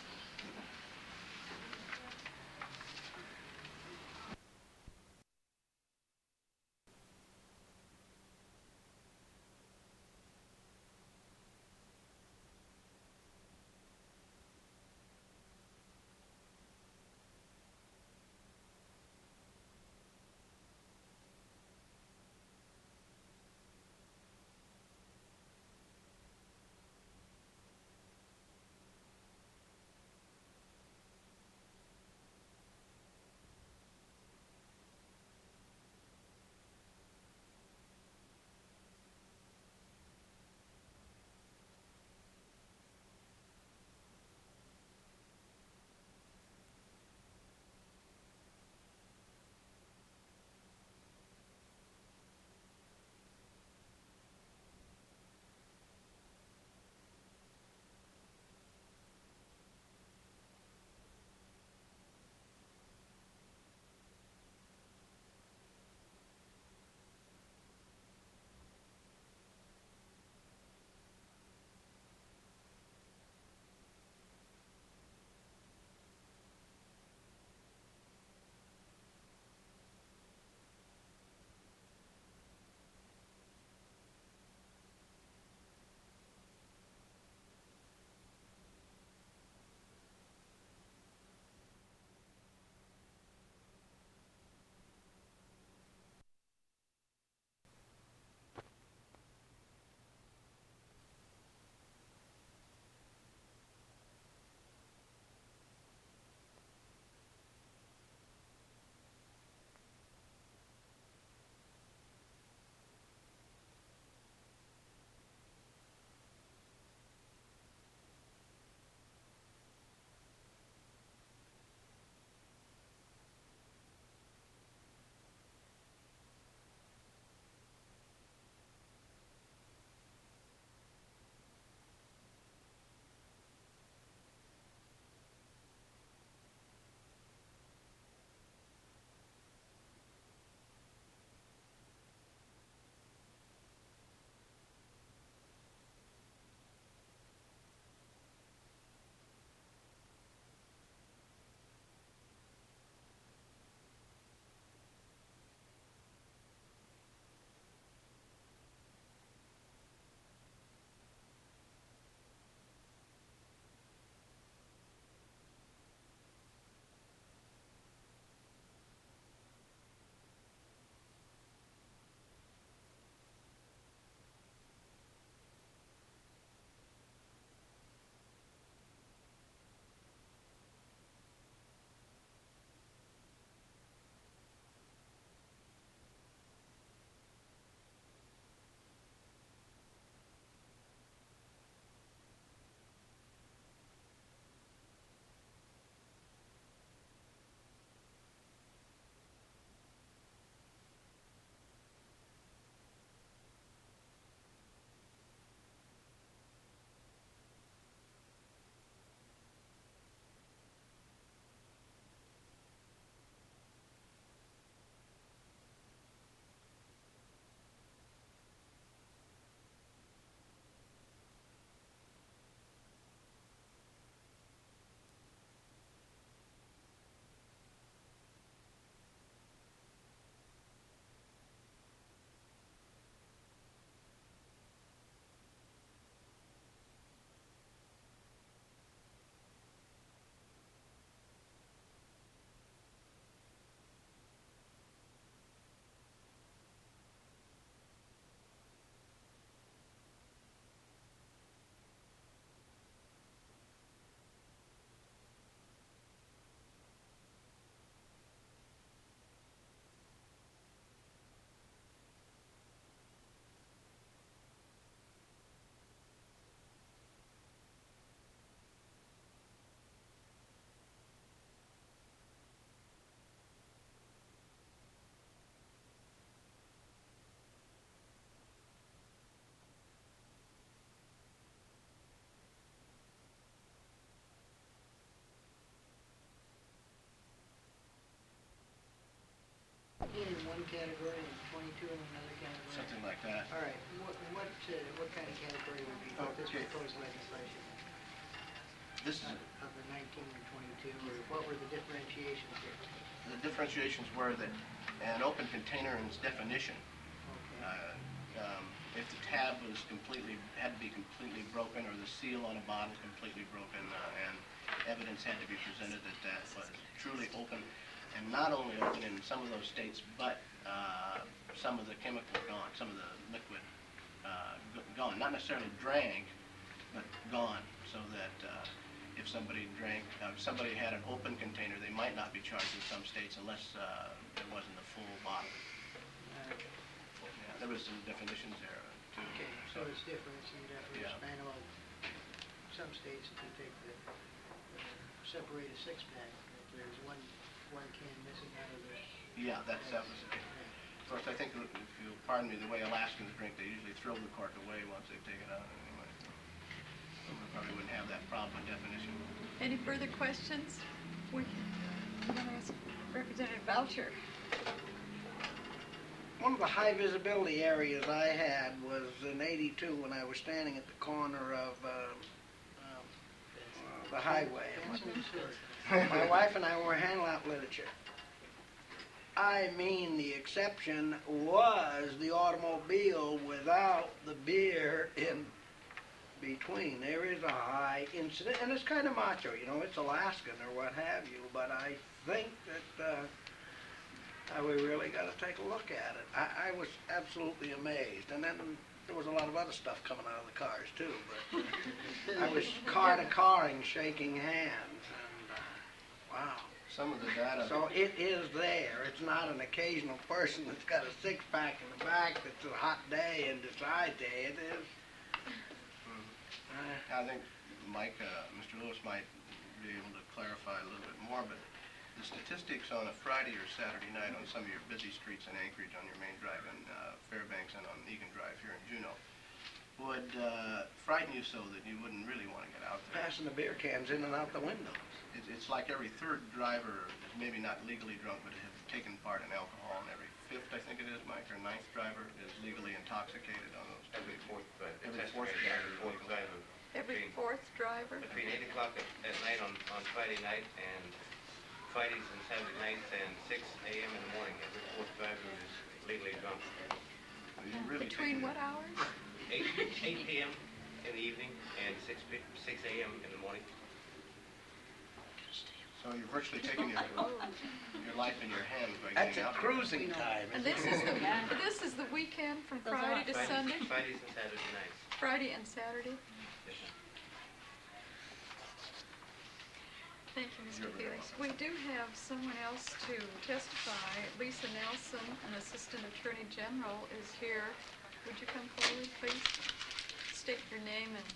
category and twenty-two in another category? Something like that. All right, what, what, uh, what kind of category would be with this Okay. proposed legislation? This is, Of the nineteen and twenty-two, or what were the differentiations here? the differentiations were that an open container in its definition, Okay. uh, um, if the tab was completely, had to be completely broken, or the seal on a bottle completely broken, uh, and evidence had to be presented that that was truly open, and not only open in some of those states, but uh, some of the chemical gone, some of the liquid uh, g- gone, not necessarily drank, but gone, so that uh, if somebody drank, uh, if somebody had an open container, they might not be charged in some states unless uh, it wasn't a full bottle. Uh, Yeah, there was some definitions there uh, too. Okay, so it's different, and different. Yeah. I know some states, if you take the, uh, separate a six-pack, if there's one, one can missing out of the... Yeah, that's, that was it. Of course, I think, if you'll pardon me, the way Alaskans drink, they usually throw the cork away once they take it out anyway. We probably wouldn't have that problem in definition. Any further questions? We can, I'm gonna ask Representative Boucher. One of the high visibility areas I had was in eighty-two when I was standing at the corner of um, um, uh, the highway. Benson Stewart. My wife and I were handing out literature. I mean, the exception was the automobile without the beer in between. There is a high incident, and it's kind of macho, you know, it's Alaskan or what have you, but I think that uh, uh, we really got to take a look at it. I, I was absolutely amazed, and then there was a lot of other stuff coming out of the cars too, but uh, I was car to carring, shaking hands, and uh, wow. Some of the data. So it is there. It's not an occasional person that's got a six-pack in the back that's a hot day and decides to. It is. Uh, I think Mike, uh, Mister Lewis might be able to clarify a little bit more, but the statistics on a Friday or Saturday night on some of your busy streets in Anchorage, on your main drive in uh, Fairbanks and on Egan Drive here in Juneau, would uh, frighten you so that you wouldn't really want to get out there. passing the beer cans in and out the windows. It's, it's like every third driver is maybe not legally drunk, but have taken part in alcohol, and every fifth, I think it is, Mike, or ninth driver is legally intoxicated on those. Every fourth, uh, Every fourth estimated driver every is fourth legal. driver. Every Between- fourth driver. Between eight o'clock at, at night on, on Friday night and Fridays and Saturday nights and six A M in the morning, every fourth driver is legally drunk. You really Between take what hours? Eight, eight P M in the evening and six, P- six A M in the morning. So you're virtually taking your, your life in your hands by That's getting a out there. cruising time. And isn't this it? is the, this is the weekend from Those are Friday to Fridays- Sunday? Fridays and Saturday nights. Friday and Saturday? Yes, ma'am. Thank you, Mister Felix. We do have someone else to testify. Lisa Nelson, an Assistant Attorney General, is here. Would you come forward, please? State your name and...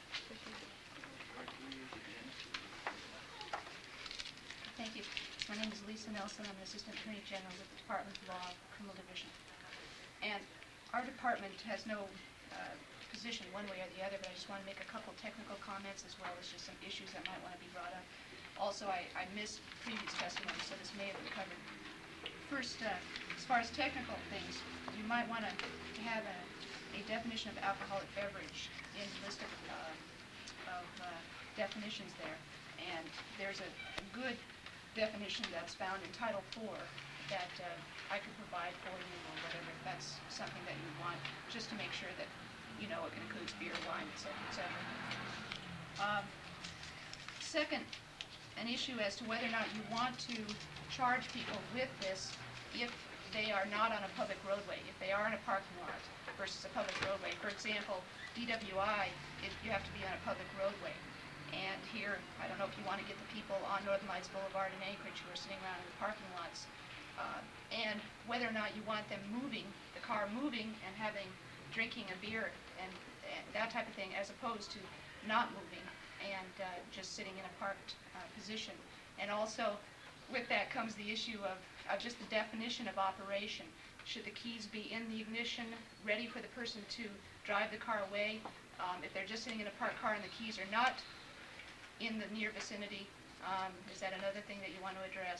Thank you. My name is Lisa Nelson. I'm the Assistant Attorney General with the Department of Law, Criminal Division. And our department has no uh, position one way or the other, but I just want to make a couple technical comments as well as just some issues that might want to be brought up. Also, I, I missed previous testimony, so this may have been covered. First, uh, as far as technical things, you might want to have a, a definition of alcoholic beverage in the list of, uh, of uh, definitions there. And there's a, a good definition that's found in Title four that uh, I could provide for you or whatever, if that's something that you want, just to make sure that you know it includes beer, wine, et cetera, et cetera. Um, second, an issue as to whether or not you want to charge people with this if they are not on a public roadway, if they are in a parking lot versus a public roadway. For example, D W I, if you have to be on a public roadway. And here, I don't know if you want to get the people on Northern Lights Boulevard in Anchorage who are sitting around in the parking lots, uh, and whether or not you want them moving, the car moving and having, drinking a beer and, and that type of thing, as opposed to not moving and uh, just sitting in a parked uh, position. And also, with that comes the issue of, of just the definition of operation. Should the keys be in the ignition, ready for the person to drive the car away? Um, if they're just sitting in a parked car and the keys are not in the near vicinity, um, is that another thing that you want to address?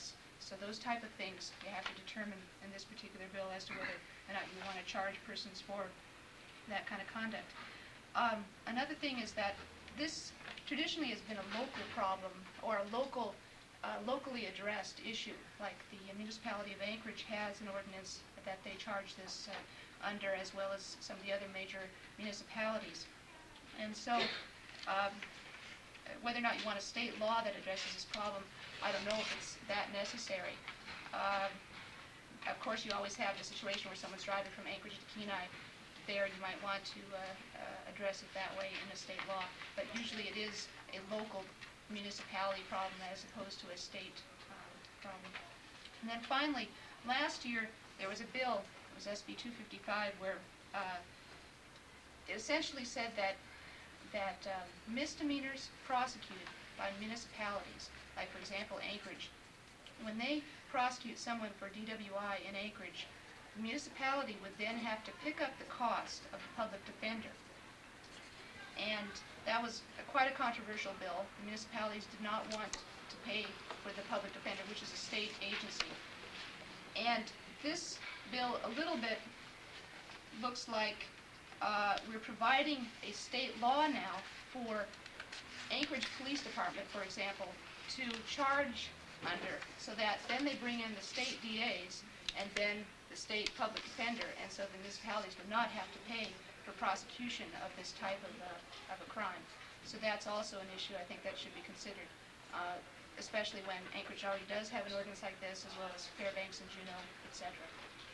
So those type of things you have to determine in this particular bill as to whether or not you want to charge persons for that kind of conduct. Um, another thing is that this traditionally has been a local problem or a local, uh, locally addressed issue. Like the municipality of Anchorage has an ordinance that they charge this uh, under, as well as some of the other major municipalities. And so, um, whether or not you want a state law that addresses this problem, I don't know if it's that necessary. Um, of course, you always have the situation where someone's driving from Anchorage to Kenai. There, you might want to uh, uh, address it that way in a state law, but usually it is a local municipality problem as opposed to a state um, problem. And then finally, last year there was a bill, it was S B two fifty-five, where uh, it essentially said that that um, misdemeanors prosecuted by municipalities, like for example Anchorage, when they prosecute someone for D W I in Anchorage, the municipality would then have to pick up the cost of the public defender. And that was a, quite a controversial bill. The municipalities did not want to pay for the public defender, which is a state agency. And this bill a little bit looks like uh, we're providing a state law now for Anchorage Police Department, for example, to charge under, so that then they bring in the state D As and then the state public defender, and so the municipalities would not have to pay for prosecution of this type of, uh, of a crime. So that's also an issue I think that should be considered, uh, especially when Anchorage already does have an ordinance like this, as well as Fairbanks and Juneau, et cetera.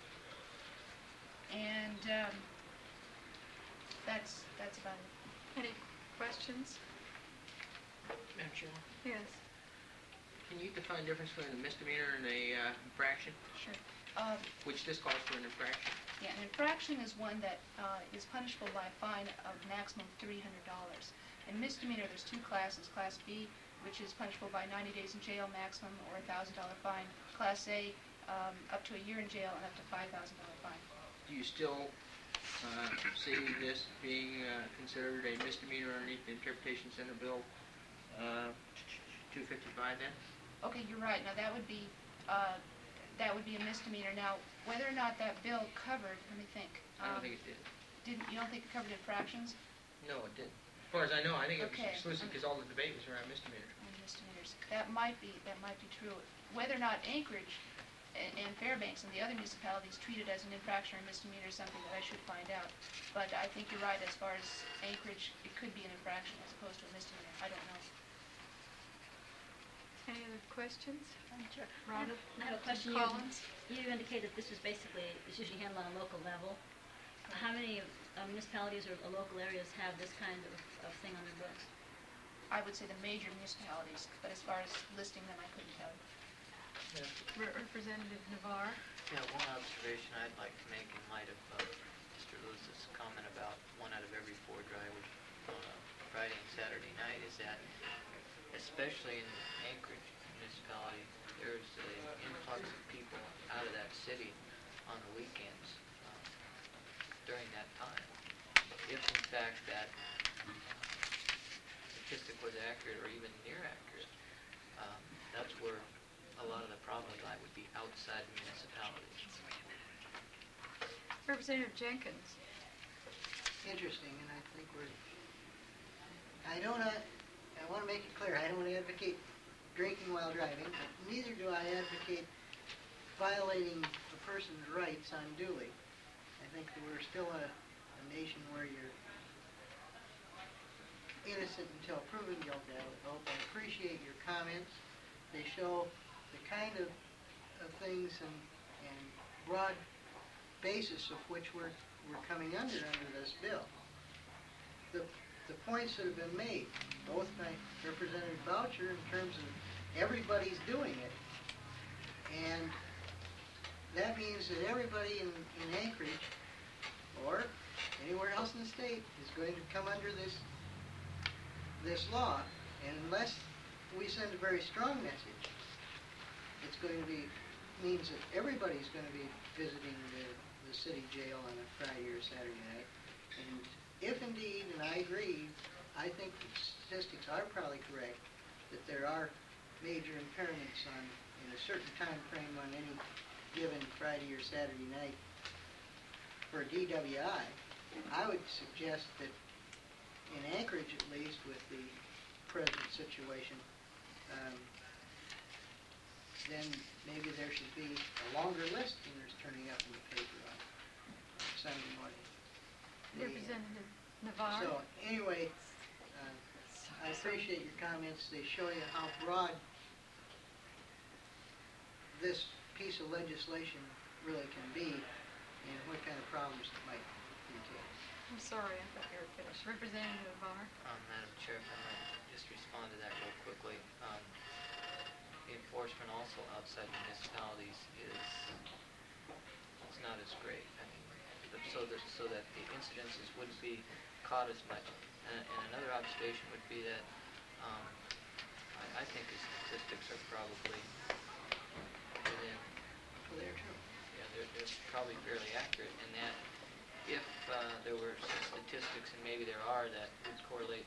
And um, that's that's about it. Any questions? Madam Chairman, Yes. can you define the difference between a misdemeanor and a uh, infraction, Sure. Uh, which this calls for an infraction? Yeah, an infraction is one that uh, is punishable by a fine of maximum three hundred dollars. In misdemeanor, there's two classes. Class B, which is punishable by ninety days in jail maximum or a one thousand dollar fine. Class A, um, up to a year in jail and up to five thousand dollar fine. Do you still uh, see this being uh, considered a misdemeanor underneath the interpretations in the bill uh, two fifty-five then? Okay, you're right. Now, that would be, uh, that would be a misdemeanor. Now, whether or not that bill covered, let me think. I don't Um, think it did. Didn't, you don't think it covered infractions? No, it didn't. As far as I know, I think it was Okay. exclusive because all the debate was around misdemeanor. On misdemeanors. That might be, that might be true. Whether or not Anchorage and, and Fairbanks and the other municipalities treat it as an infraction or misdemeanor is something that I should find out. But I think you're right, as far as Anchorage, it could be an infraction as opposed to a misdemeanor. I don't know. Any other questions? Sure. Rhonda? I have a question. You- Collins? You indicated this was basically, it's usually handled on a local level. How many uh, municipalities or uh, local areas have this kind of, of thing on their books? I would say the major municipalities, but as far as listing them, I couldn't tell you. Re- Representative Navarre? Yeah, one observation I'd like to make in light of uh, Mister Lewis's comment about one out of every four drivers on a Friday and Saturday night is that, especially in Anchorage municipality, there's an influx of people out of that city on the weekends uh, during that time. If in fact that statistic was accurate or even near accurate, um, that's where a lot of the problem lie, would be outside municipalities. Representative Jenkins? Interesting, and I think we're, I don't, uh, I want to make it clear, I don't advocate drinking while driving, but neither do I advocate violating a person's rights unduly. I think that we're still a, a nation where you're innocent until proven guilty. I would hope. I appreciate your comments. They show the kind of, of things and, and broad basis of which we're, we're coming under under this bill. The, the points that have been made, both by Representative Boucher in terms of everybody's doing it, and that means that everybody in, in Anchorage or anywhere else in the state is going to come under this this law, and unless we send a very strong message, it's going to be, means that everybody's going to be visiting the, the city jail on a Friday or Saturday night. And if indeed, and I agree, I think the statistics are probably correct, that there are major impairments on in in a certain time frame on any given Friday or Saturday night for D W I, I would suggest that in Anchorage at least, with the present situation, um, then maybe there should be a longer list than there's turning up in the paper on Sunday morning. The, uh, Representative Navarre. So, anyway, uh, I appreciate your comments. They show you how broad this piece of legislation really can be and what kind of problems it might entail. I'm sorry, I thought you were finished. Representative Navarre. Um, Madam Chair, if I might just respond to that real quickly. Um, the enforcement also outside municipalities is, it's not as great. I mean, but so that, so that the incidences wouldn't be caught as much. And, and another observation would be that, um, I, I think the statistics are probably within, Well, they're true. yeah, they're, they're probably fairly accurate in that if uh, there were some statistics, and maybe there are, that would correlate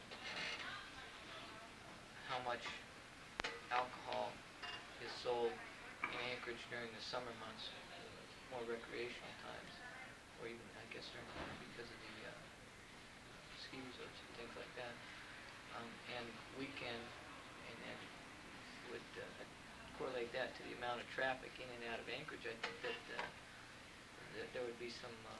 how much alcohol is sold in Anchorage during the summer months, more recreational times, or even, I guess, during because of the uh, ski resorts and things like that, um, and weekend, and that would uh, correlate that to the amount of traffic in and out of Anchorage. I think that, uh, that there would be some uh,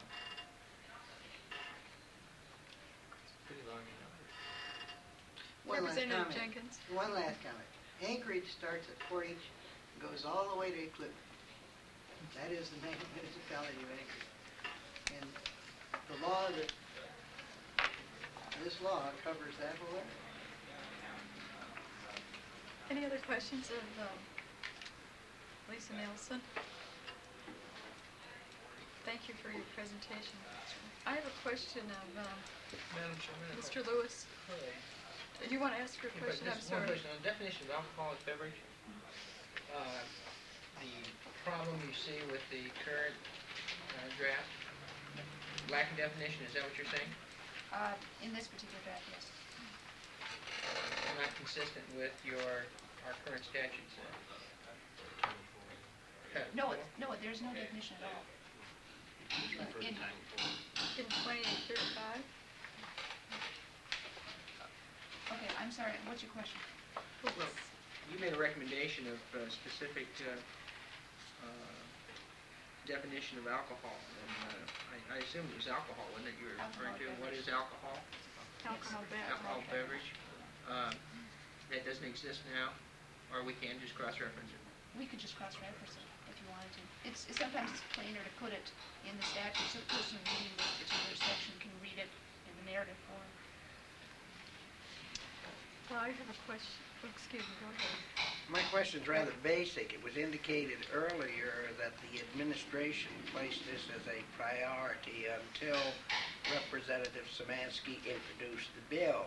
pretty alarming numbers. One last Representative comment. Jenkins. One last comment. Anchorage starts at four H and goes all the way to Eclipse. That is the main municipality of Anchorage. And the law that, this law covers that whole area. Any other questions of um, Lisa Nelson? Thank you for your presentation. I have a question of um, Madam Chairman. Mister Lewis. Do you want to ask your question? I'm Just one sorry. question. On the definition of alcoholic beverage, uh, the problem you see with the current uh, draft, lack of definition, is that what you're saying? Uh, in this particular draft, yes. Not consistent with your, our current statutes? uh, No, it, no, there's no definition at all. In, In twenty-eight thirty-five? okay, I'm sorry, what's your question? Well, you made a recommendation of uh, specific uh, uh, definition of alcohol, and uh, I, I assume it was alcohol, wasn't it, you were referring to? What is alcohol? Alcohol beverage. Alcohol beverage. Uh, That doesn't exist now, or we can just cross-reference it? We could just cross-reference it if you wanted to. It's, it's sometimes it's cleaner to put it in the statute so the person reading this particular section can read it in the narrative form. Well, I have a question. Oh, excuse me, go ahead. My question's rather basic. It was indicated earlier that the administration placed this as a priority until Representative Szymanski introduced the bill.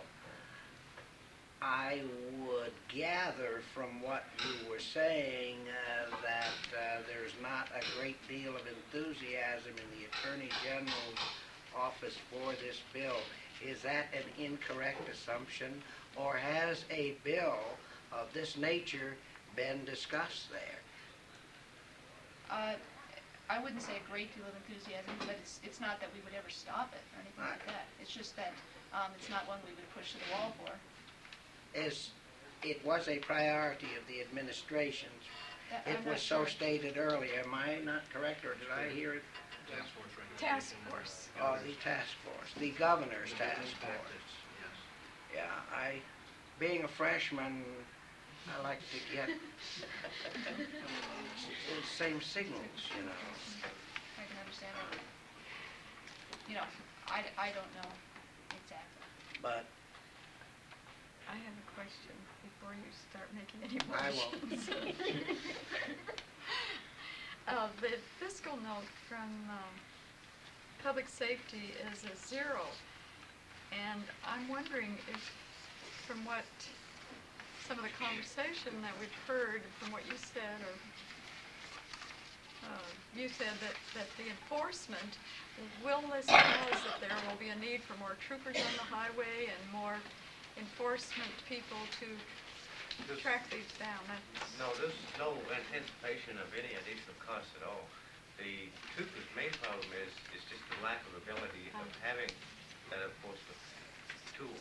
I would gather from what you were saying uh, that uh, there's not a great deal of enthusiasm in the Attorney General's office for this bill. Is that an incorrect assumption, or has a bill of this nature been discussed there? Uh, I wouldn't say a great deal of enthusiasm, but it's, it's not that we would ever stop it or anything like that. It's just that um, it's not one we would push to the wall for. As it was a priority of the administration's. That- It I'm was not so sure. stated earlier. Am I not correct, or did I hear it? Task force. Oh, the task force, the governor's task force. Yeah, I, being a freshman, I like to get the same signals, you know. I can understand that. You know, I, I don't know exactly. But I have a question before you start making any I won't. motions. Uh, the fiscal note from um, public safety is a zero, and I'm wondering if, from what, some of the conversation that we've heard, from what you said, or uh, you said that, that the enforcement, will this cause that there will be a need for more troopers on the highway and more enforcement people to This- track these down. That's, No, there's no anticipation of any additional costs at all. The Cooper's main problem is, is just the lack of ability of having that enforcement tool.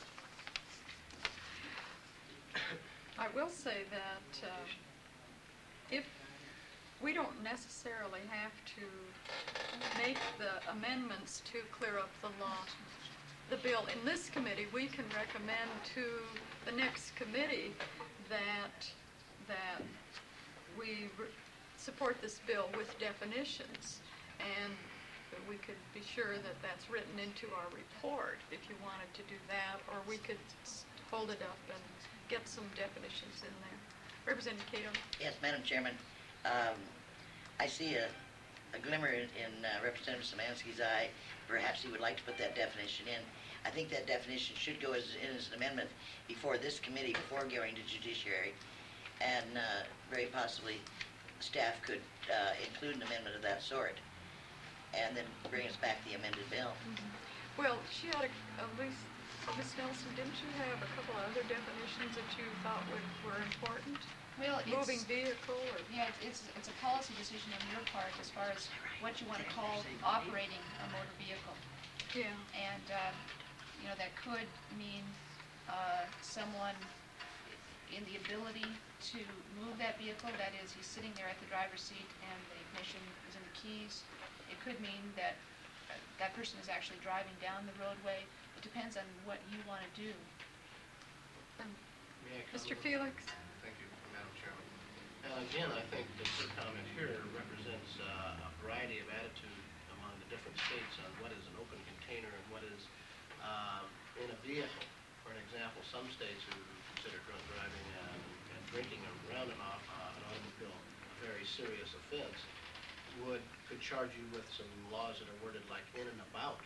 I will say that uh, if we don't necessarily have to make the amendments to clear up the law, the bill in this committee, we can recommend to the next committee that that we re- support this bill with definitions, and we could be sure that that's written into our report if you wanted to do that, or we could s- hold it up and get some definitions in there. Representative Cato. Yes, Madam Chairman, um, I see a, a glimmer in, in uh, Representative Szymanski's eye. Perhaps he would like to put that definition in. I think that definition should go as, in as an amendment before this committee, before going to judiciary, and uh, very possibly staff could uh, include an amendment of that sort, and then bring us back the amended bill. Mm-hmm. Well, she had a, at least, Miz Nelson, didn't you have a couple of other definitions that you thought would, were important? Well, it's... Moving vehicle or... Yeah, it's, it's a policy decision on your part as far as what you want to call operating a motor vehicle. Yeah. And, uh, you know, that could mean uh, someone in the ability to move that vehicle, that is, he's sitting there at the driver's seat and the ignition is in the keys. It could mean that uh, that person is actually driving down the roadway. It depends on what you want to do. May I Mister comment? Felix? Thank you, Madam Chairman. Uh, Again, I think that her comment here represents uh, a variety of attitude among the different states on what is an open container and what is um, in a vehicle. For an example, some states who consider drunk driving and, and drinking around an, au- uh, an automobile a very serious offense would could charge you with some laws that are worded like in and about.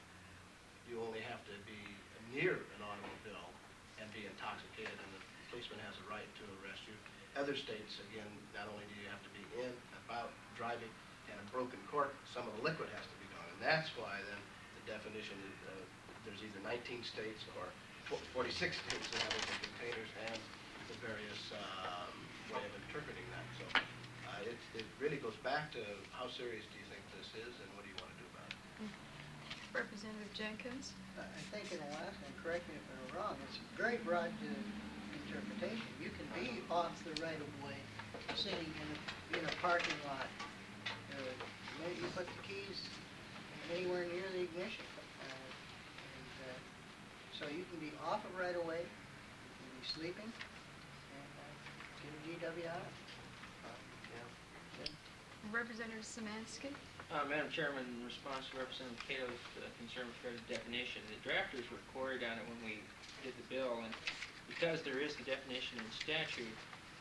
You only have to be near an automobile and be intoxicated, and the policeman has a right to arrest you. Other states, again, not only do you have to be in, about, driving, and a broken cork, some of the liquid has to be gone. And that's why then the definition, uh, there's either nineteen states or tw- forty-six states that have open containers and the various um, way of interpreting that. So uh, it, it really goes back to how serious do you think this is and what do you want to do about it? Representative Jenkins? I think in Alaska, and correct me if I'm wrong, it's a very broad uh, interpretation. You can be off the right-of-way, sitting in a, in a parking lot. Uh, maybe you put the keys anywhere near the ignition. Uh, and, uh, so you can be off of right-of-way, you can be sleeping, and uh, get a G W I. Uh, yeah. Representative Szymanski? Uh, Madam Chairman, in response to Representative Cato's uh, concern with regard to definition, the drafters were queried on it when we did the bill, and because there is the definition in statute,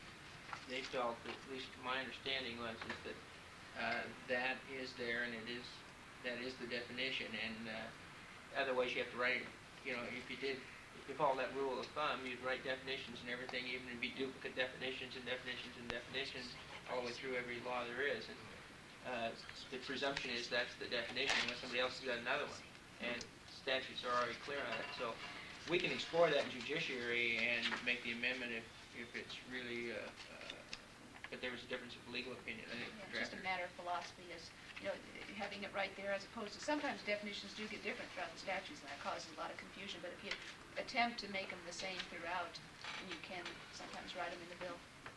they felt, that, at least my understanding was, is that uh, that is there, and it is that is the definition. And uh, otherwise, you have to write. You know, if you did, if you follow that rule of thumb, you'd write definitions and everything, even it'd be duplicate definitions and definitions and definitions all the way through every law there is. And uh, the presumption is that's the definition unless somebody else has got another one. And statutes are already clear on it. So we can explore that in judiciary and make the amendment if, if it's really, uh, uh, but there was a difference of legal opinion. I think Yeah, the it's just a drafters- matter of philosophy, is, you know, having it right there as opposed to, sometimes definitions do get different throughout the statutes, and that causes a lot of confusion, but if you attempt to make them the same throughout, then you can sometimes write them in the bill.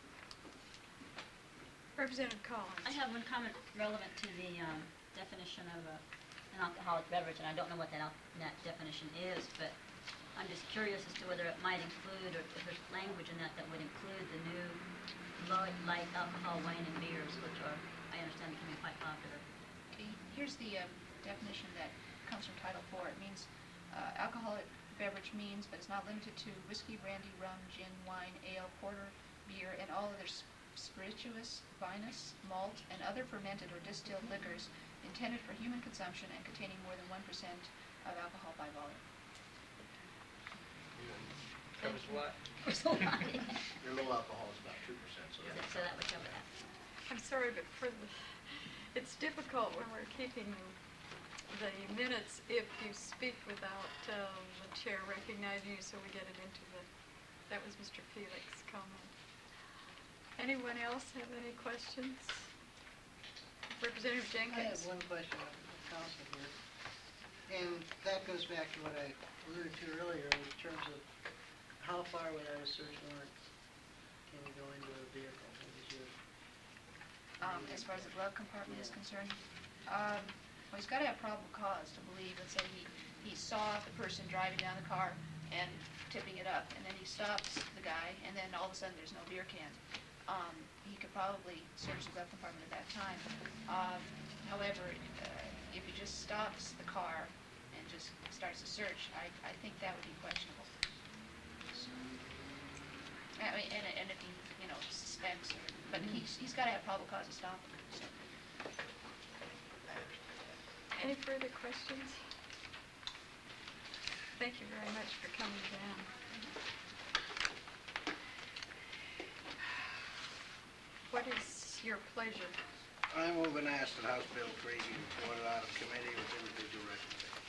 Representative Collins? I have one comment relevant to the um, definition of a, an alcoholic beverage, and I don't know what that, al- that definition is, but I'm just curious as to whether it might include, or if there's language in that that would include the new low, light alcohol wine and beers, which are, I understand, becoming quite popular. Okay, here's the um, definition that comes from Title four. It means uh, alcoholic beverage means, but it's not limited to whiskey, brandy, rum, gin, wine, ale, porter, beer, and all other s- spirituous, vinous, malt, and other fermented or distilled liquors intended for human consumption and containing more than one percent of alcohol by volume. Covers a lot. There's a lot. Your low alcohol is about two percent, so So that so that would cover that. I'm sorry, but for the, it's difficult when we're keeping the minutes if you speak without um, the chair recognizing you, so we get it into the, that was Mister Felix's comment. Anyone else have any questions? Representative I have Jenkins? one question of the council here, and that goes back to what I alluded to earlier in terms of how far without a search warrant can you go into a vehicle? What is your- Um, as far as the glove compartment is concerned, um, well, he's gotta have probable cause to believe, let's say he, he saw the person driving down the car and tipping it up, and then he stops the guy, and then all of a sudden there's no beer can. Um, he could probably search the glove compartment at that time. Um, however, uh, if he just stops the car and just starts a search, I, I think that would be questionable. I mean, and, and if he, you know, suspects, or, but he's, he's gotta have probable cause to stop him, so. Any further questions? Thank you very much for coming down. What is your pleasure? I move and ask that House Bill three be reported out of committee with individual recommendations.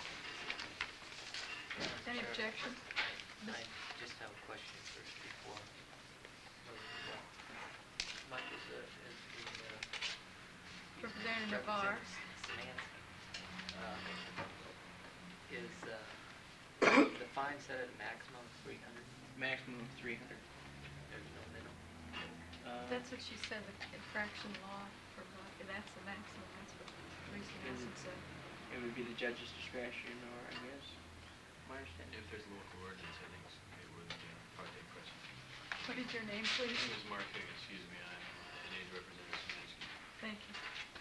Any Sure. objection? I just have a question first before. moving on. Mike, is the, is the, uh, Representative Navarre. Samansky, uh, is, uh, the fine set at a maximum of three hundred? Maximum of three hundred. There's no minimum? Uh, That's what she said, the infraction law, for that's the maximum, that's what Lisa Nelson said. It would be the judge's discretion, or I guess, my understanding. If there's local ordinance, I think it would uh, probably take question. What is your name, please? My name is Mark Higgins, excuse me, I'm uh, an aide representative Samansky. Thank you.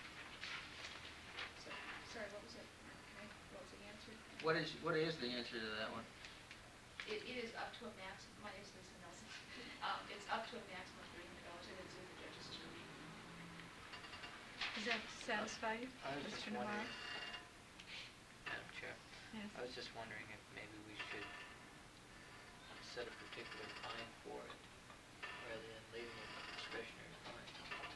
So, sorry, what was it? Okay, what was the answer? What is, what is the answer to that one? It, it is up to a maximum, my name is Lisa Nelson. Um, it's up to a maximum of three hundred dollars, and it's in the judge's discretion. Does that satisfy you, I was just Mister Navarre? wondering, Madam Chair, Yes. I was just wondering if maybe we should set a particular fine for it, rather than leaving it discretionary fine.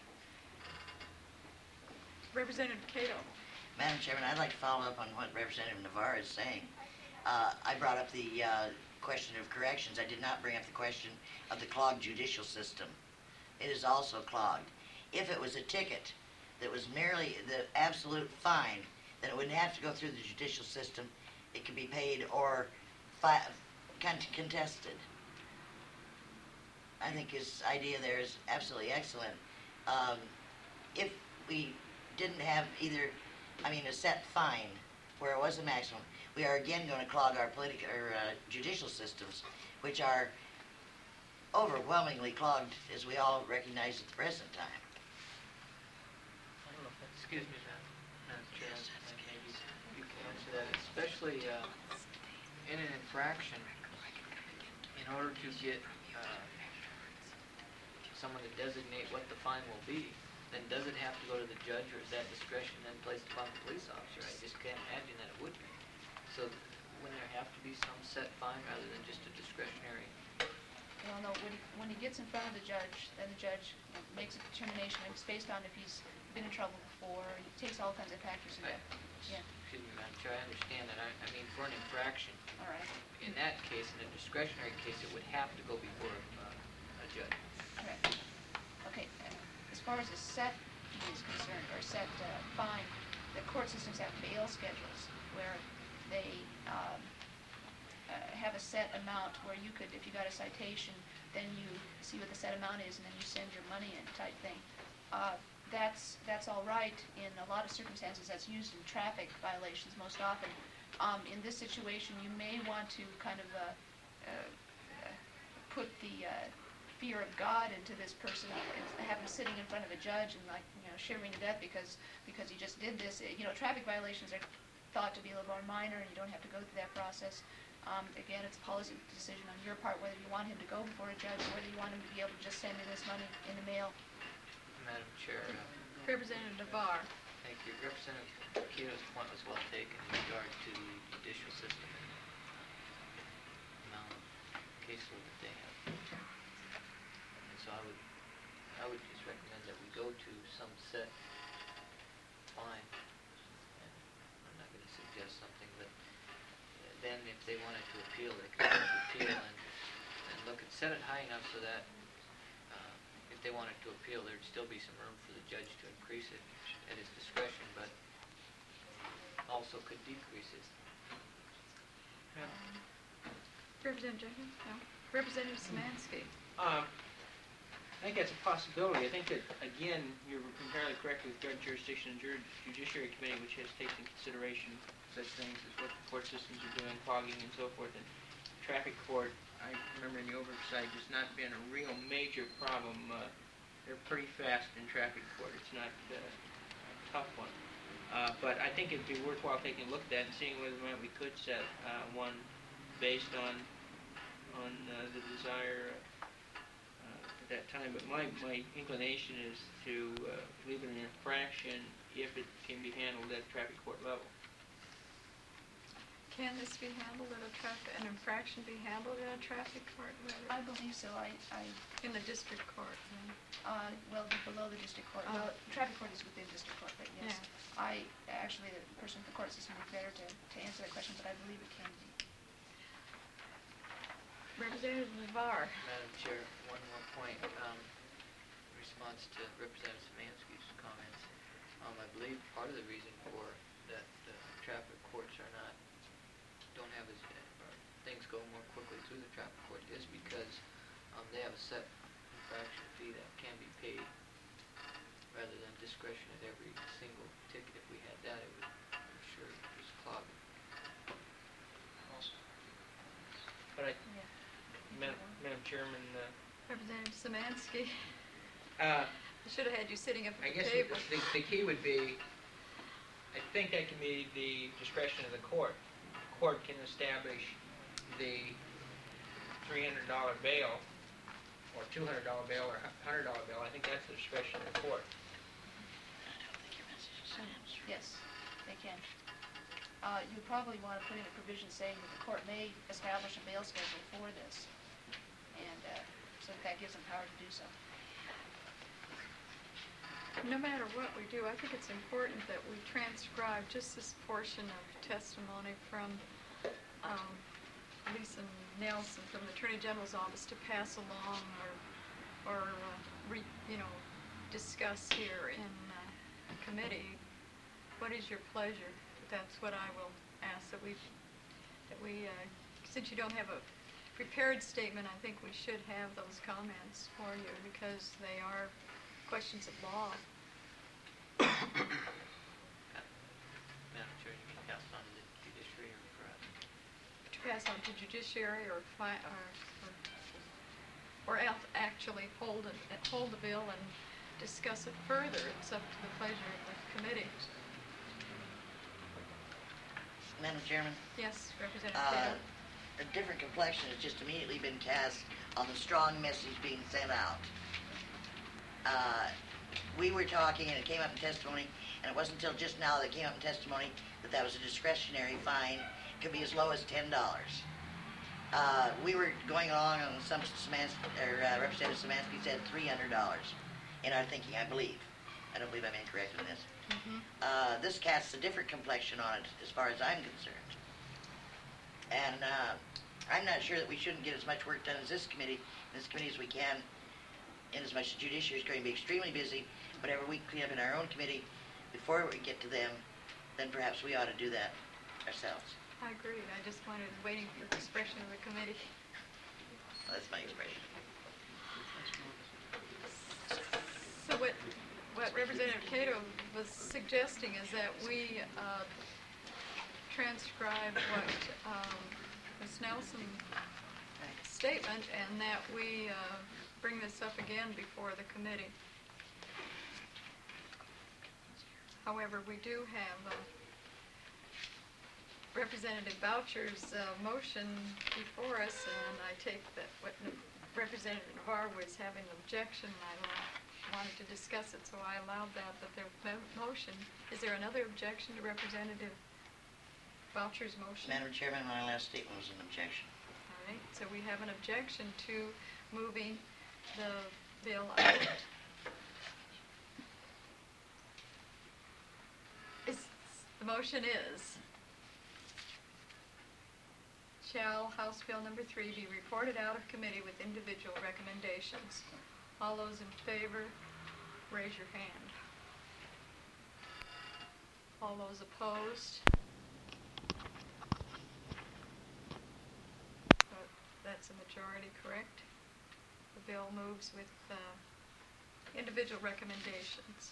Representative Cato? Madam Chairman, I'd like to follow up on what Representative Navarre is saying. Uh, I brought up the uh, question of corrections. I did not bring up the question of the clogged judicial system. It is also clogged. If it was a ticket that was merely the absolute fine, then it wouldn't have to go through the judicial system. It could be paid or fi- con- contested. I think his idea there is absolutely excellent. Um, if we didn't have either, I mean, a set fine where it was a maximum, we are again going to clog our political or uh, judicial systems, which are overwhelmingly clogged, as we all recognize at the present time. I don't know if that's, excuse me, Madam, Madam Chair, and maybe you can answer that, especially uh, in an infraction, in order to get uh, someone to designate what the fine will be, then does it have to go to the judge, or is that discretion then placed upon the police officer? I just can't imagine that it would be. So wouldn't there have to be some set fine rather than just a discretionary? Well, no, when he, when he gets in front of the judge, then the judge makes a determination, and it's based on if he's been in trouble before, he takes all kinds of factors into I- yeah, Excuse me, Madam Chair, I understand that. I, I mean, for an infraction, all right. in that case, in a discretionary case, it would have to go before uh, a judge. Okay. Okay, uh, as far as a set fee is concerned, or set uh, fine, the court systems have bail schedules where they um, uh, have a set amount where you could, if you got a citation, then you see what the set amount is and then you send your money in type thing. Uh, that's that's all right in a lot of circumstances. That's used in traffic violations most often. Um, in this situation, you may want to kind of uh, uh, uh, put the uh, fear of God into this person and have him sitting in front of a judge and like you know shivering to death because because he just did this. You know, traffic violations are thought to be a little more minor, and you don't have to go through that process. Um, again, it's a policy decision on your part whether you want him to go before a judge or whether you want him to be able to just send in his money in the mail. Madam Chair, uh, Representative Navarre? thank you. Representative Keto's point was well taken in regard to the judicial system and the amount of caseload that they have. And so I would, I would just recommend that we go to some set fine. And I'm not going to suggest something, but then if they wanted to appeal, they could appeal and, and look and set it high enough so that uh, if if they wanted to appeal, there'd still be some room for the judge to increase it at his discretion, but also could decrease it. Representative Jenkins? No. Representative Szymanski? Um, I think that's a possibility. I think that, again, you're entirely correct with regard to jurisdiction and jur- judiciary committee, which has taken into consideration such things as what the court systems are doing, clogging and so forth. And traffic court, I remember in the oversight, just not being a real major problem. Uh, they're pretty fast in traffic court. It's not uh, a tough one. Uh, but I think it'd be worthwhile taking a look at that and seeing whether or not we could set uh, one based on on uh, the desire uh, at that time. But my, my inclination is to uh, leave it an infraction if it can be handled at traffic court level. Can this be handled at a traffic, an infraction be handled at a traffic court level? I believe so. I, I, In the district court, then? uh, well, below the district court. Oh. Well, traffic court is within district court, but yes. Yeah. I, actually, the person from the court system would be better to, to answer that question, but I believe it can be. Representative Navarre? Madam Chair, one more point, um, in response to Representative Szymanski's comments. Um, I believe part of the reason for that the traffic courts are not, don't have as, or things go more quickly through the traffic court is because um, they have a set infraction fee that can be paid rather than discretion at every single ticket. If we had that, it would, I'm sure, just clog it. But I, Yeah. Madam, Madam Chairman, uh, Representative Szymanski? uh, I should have had you sitting up I at the guess table. the, the key would be, I think that can be the discretion of the court. The court can establish the three hundred dollar bail, or two hundred dollar bail, or one hundred dollar bail. I think that's the discretion of the court. Yes, they can. Uh, you probably want to put in a provision saying that the court may establish a bail schedule for this, and uh, so that, that gives them power to do so. No matter what we do, I think it's important that we transcribe just this portion of testimony from um, Lisa Nelson from the Attorney General's office to pass along or, or uh, re, you know, discuss here in uh, committee. What is your pleasure? That's what I will ask, that we, that we, uh, since you don't have a prepared statement, I think we should have those comments for you because they are questions of law. Madam Chair, you mean pass on to the judiciary or for us? To pass on to judiciary or fi- or, or, or else actually hold it, hold the bill and discuss it further. It's up to the pleasure of the committee. Madam Chairman? Yes, Representative Uh, Cato. a different complexion has just immediately been cast on the strong message being sent out. Uh, we were talking, and it came up in testimony, and it wasn't until just now that it came up in testimony that that was a discretionary fine. It could be as low as ten dollars. Uh, we were going along, and some Szymanski, or uh, Representative Szymanski said three hundred dollars in our thinking, I believe. I don't believe I'm incorrect in this. Mm-hmm. Uh, this casts a different complexion on it as far as I'm concerned. And uh, I'm not sure that we shouldn't get as much work done as this committee, this committee as we can, in as much as judiciary is going to be extremely busy. Whatever we clean up in our own committee before we get to them, then perhaps we ought to do that ourselves. I agree. I just wanted, waiting for the expression of the committee. Well, that's my expression. So what, what Representative Cato was suggesting is that we uh, transcribe what um, Miz Nelson's statement and that we uh, bring this up again before the committee. However, we do have uh, Representative Boucher's uh, motion before us, and I take that what Representative Navarre was having an objection, and I wanted to discuss it, so I allowed that, but their mo- motion. Is there another objection to Representative Boucher's motion? Madam Chairman, my last statement was an objection. All right, so we have an objection to moving the bill out. Is, the motion is, shall House Bill number three be reported out of committee with individual recommendations? All those in favor, raise your hand. All those opposed? Uh, That's a majority, correct? The bill moves with uh, individual recommendations.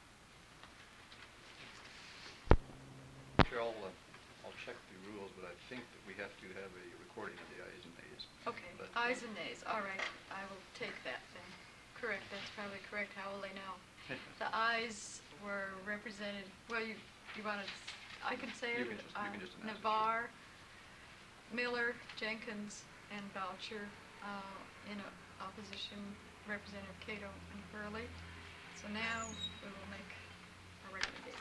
Chair, I'll, uh, I'll check the rules, but I think that we have to have a recording of the ayes and nays. Okay, But, ayes and nays, all right, I will take that then. Correct, that's probably correct, how will they know? The ayes were represented, well, you, you want to, I can say You it, can just- you uh, can just announce it, Navarre, Miller, Jenkins, and Boucher, uh, in a- opposition, Representative Cato and Burley. So now we will make a recommendation.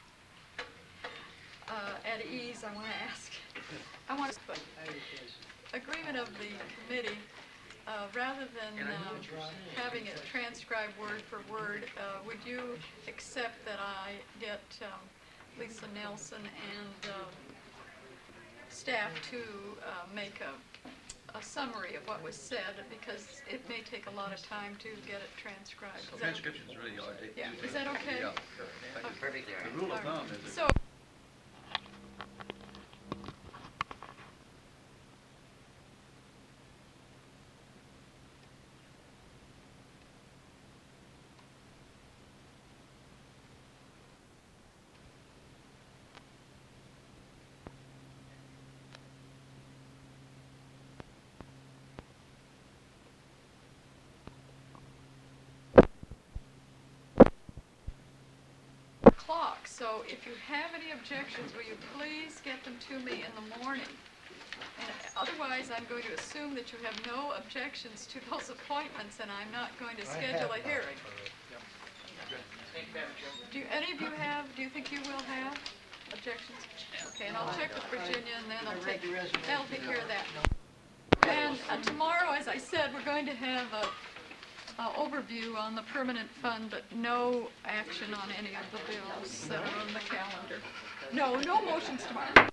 Uh, at ease, I want to ask, I want to, agreement of the committee, uh, rather than um, having it transcribed word for word, uh, would you accept that I get um, Lisa Nelson and um, staff to uh, make a, a summary of what was said, because it may take a lot of time to get it transcribed. Is that- Transcriptions really are. they Yeah, do is take- that okay? Yeah, sure. Thank you. Perfectly all right. The rule of All right. thumb is. So, clock, so if you have any objections, will you please get them to me in the morning? And otherwise, I'm going to assume that you have no objections to those appointments, and I'm not going to schedule a hearing. Do you- any of you have, do you think you will have objections? Okay, and I'll check with Virginia, and then I I'll read take, the resignation. that'll take care of that. And uh, tomorrow, as I said, we're going to have a uh, overview on the permanent fund, but no action on any of the bills that are on the calendar. No, no motions tomorrow.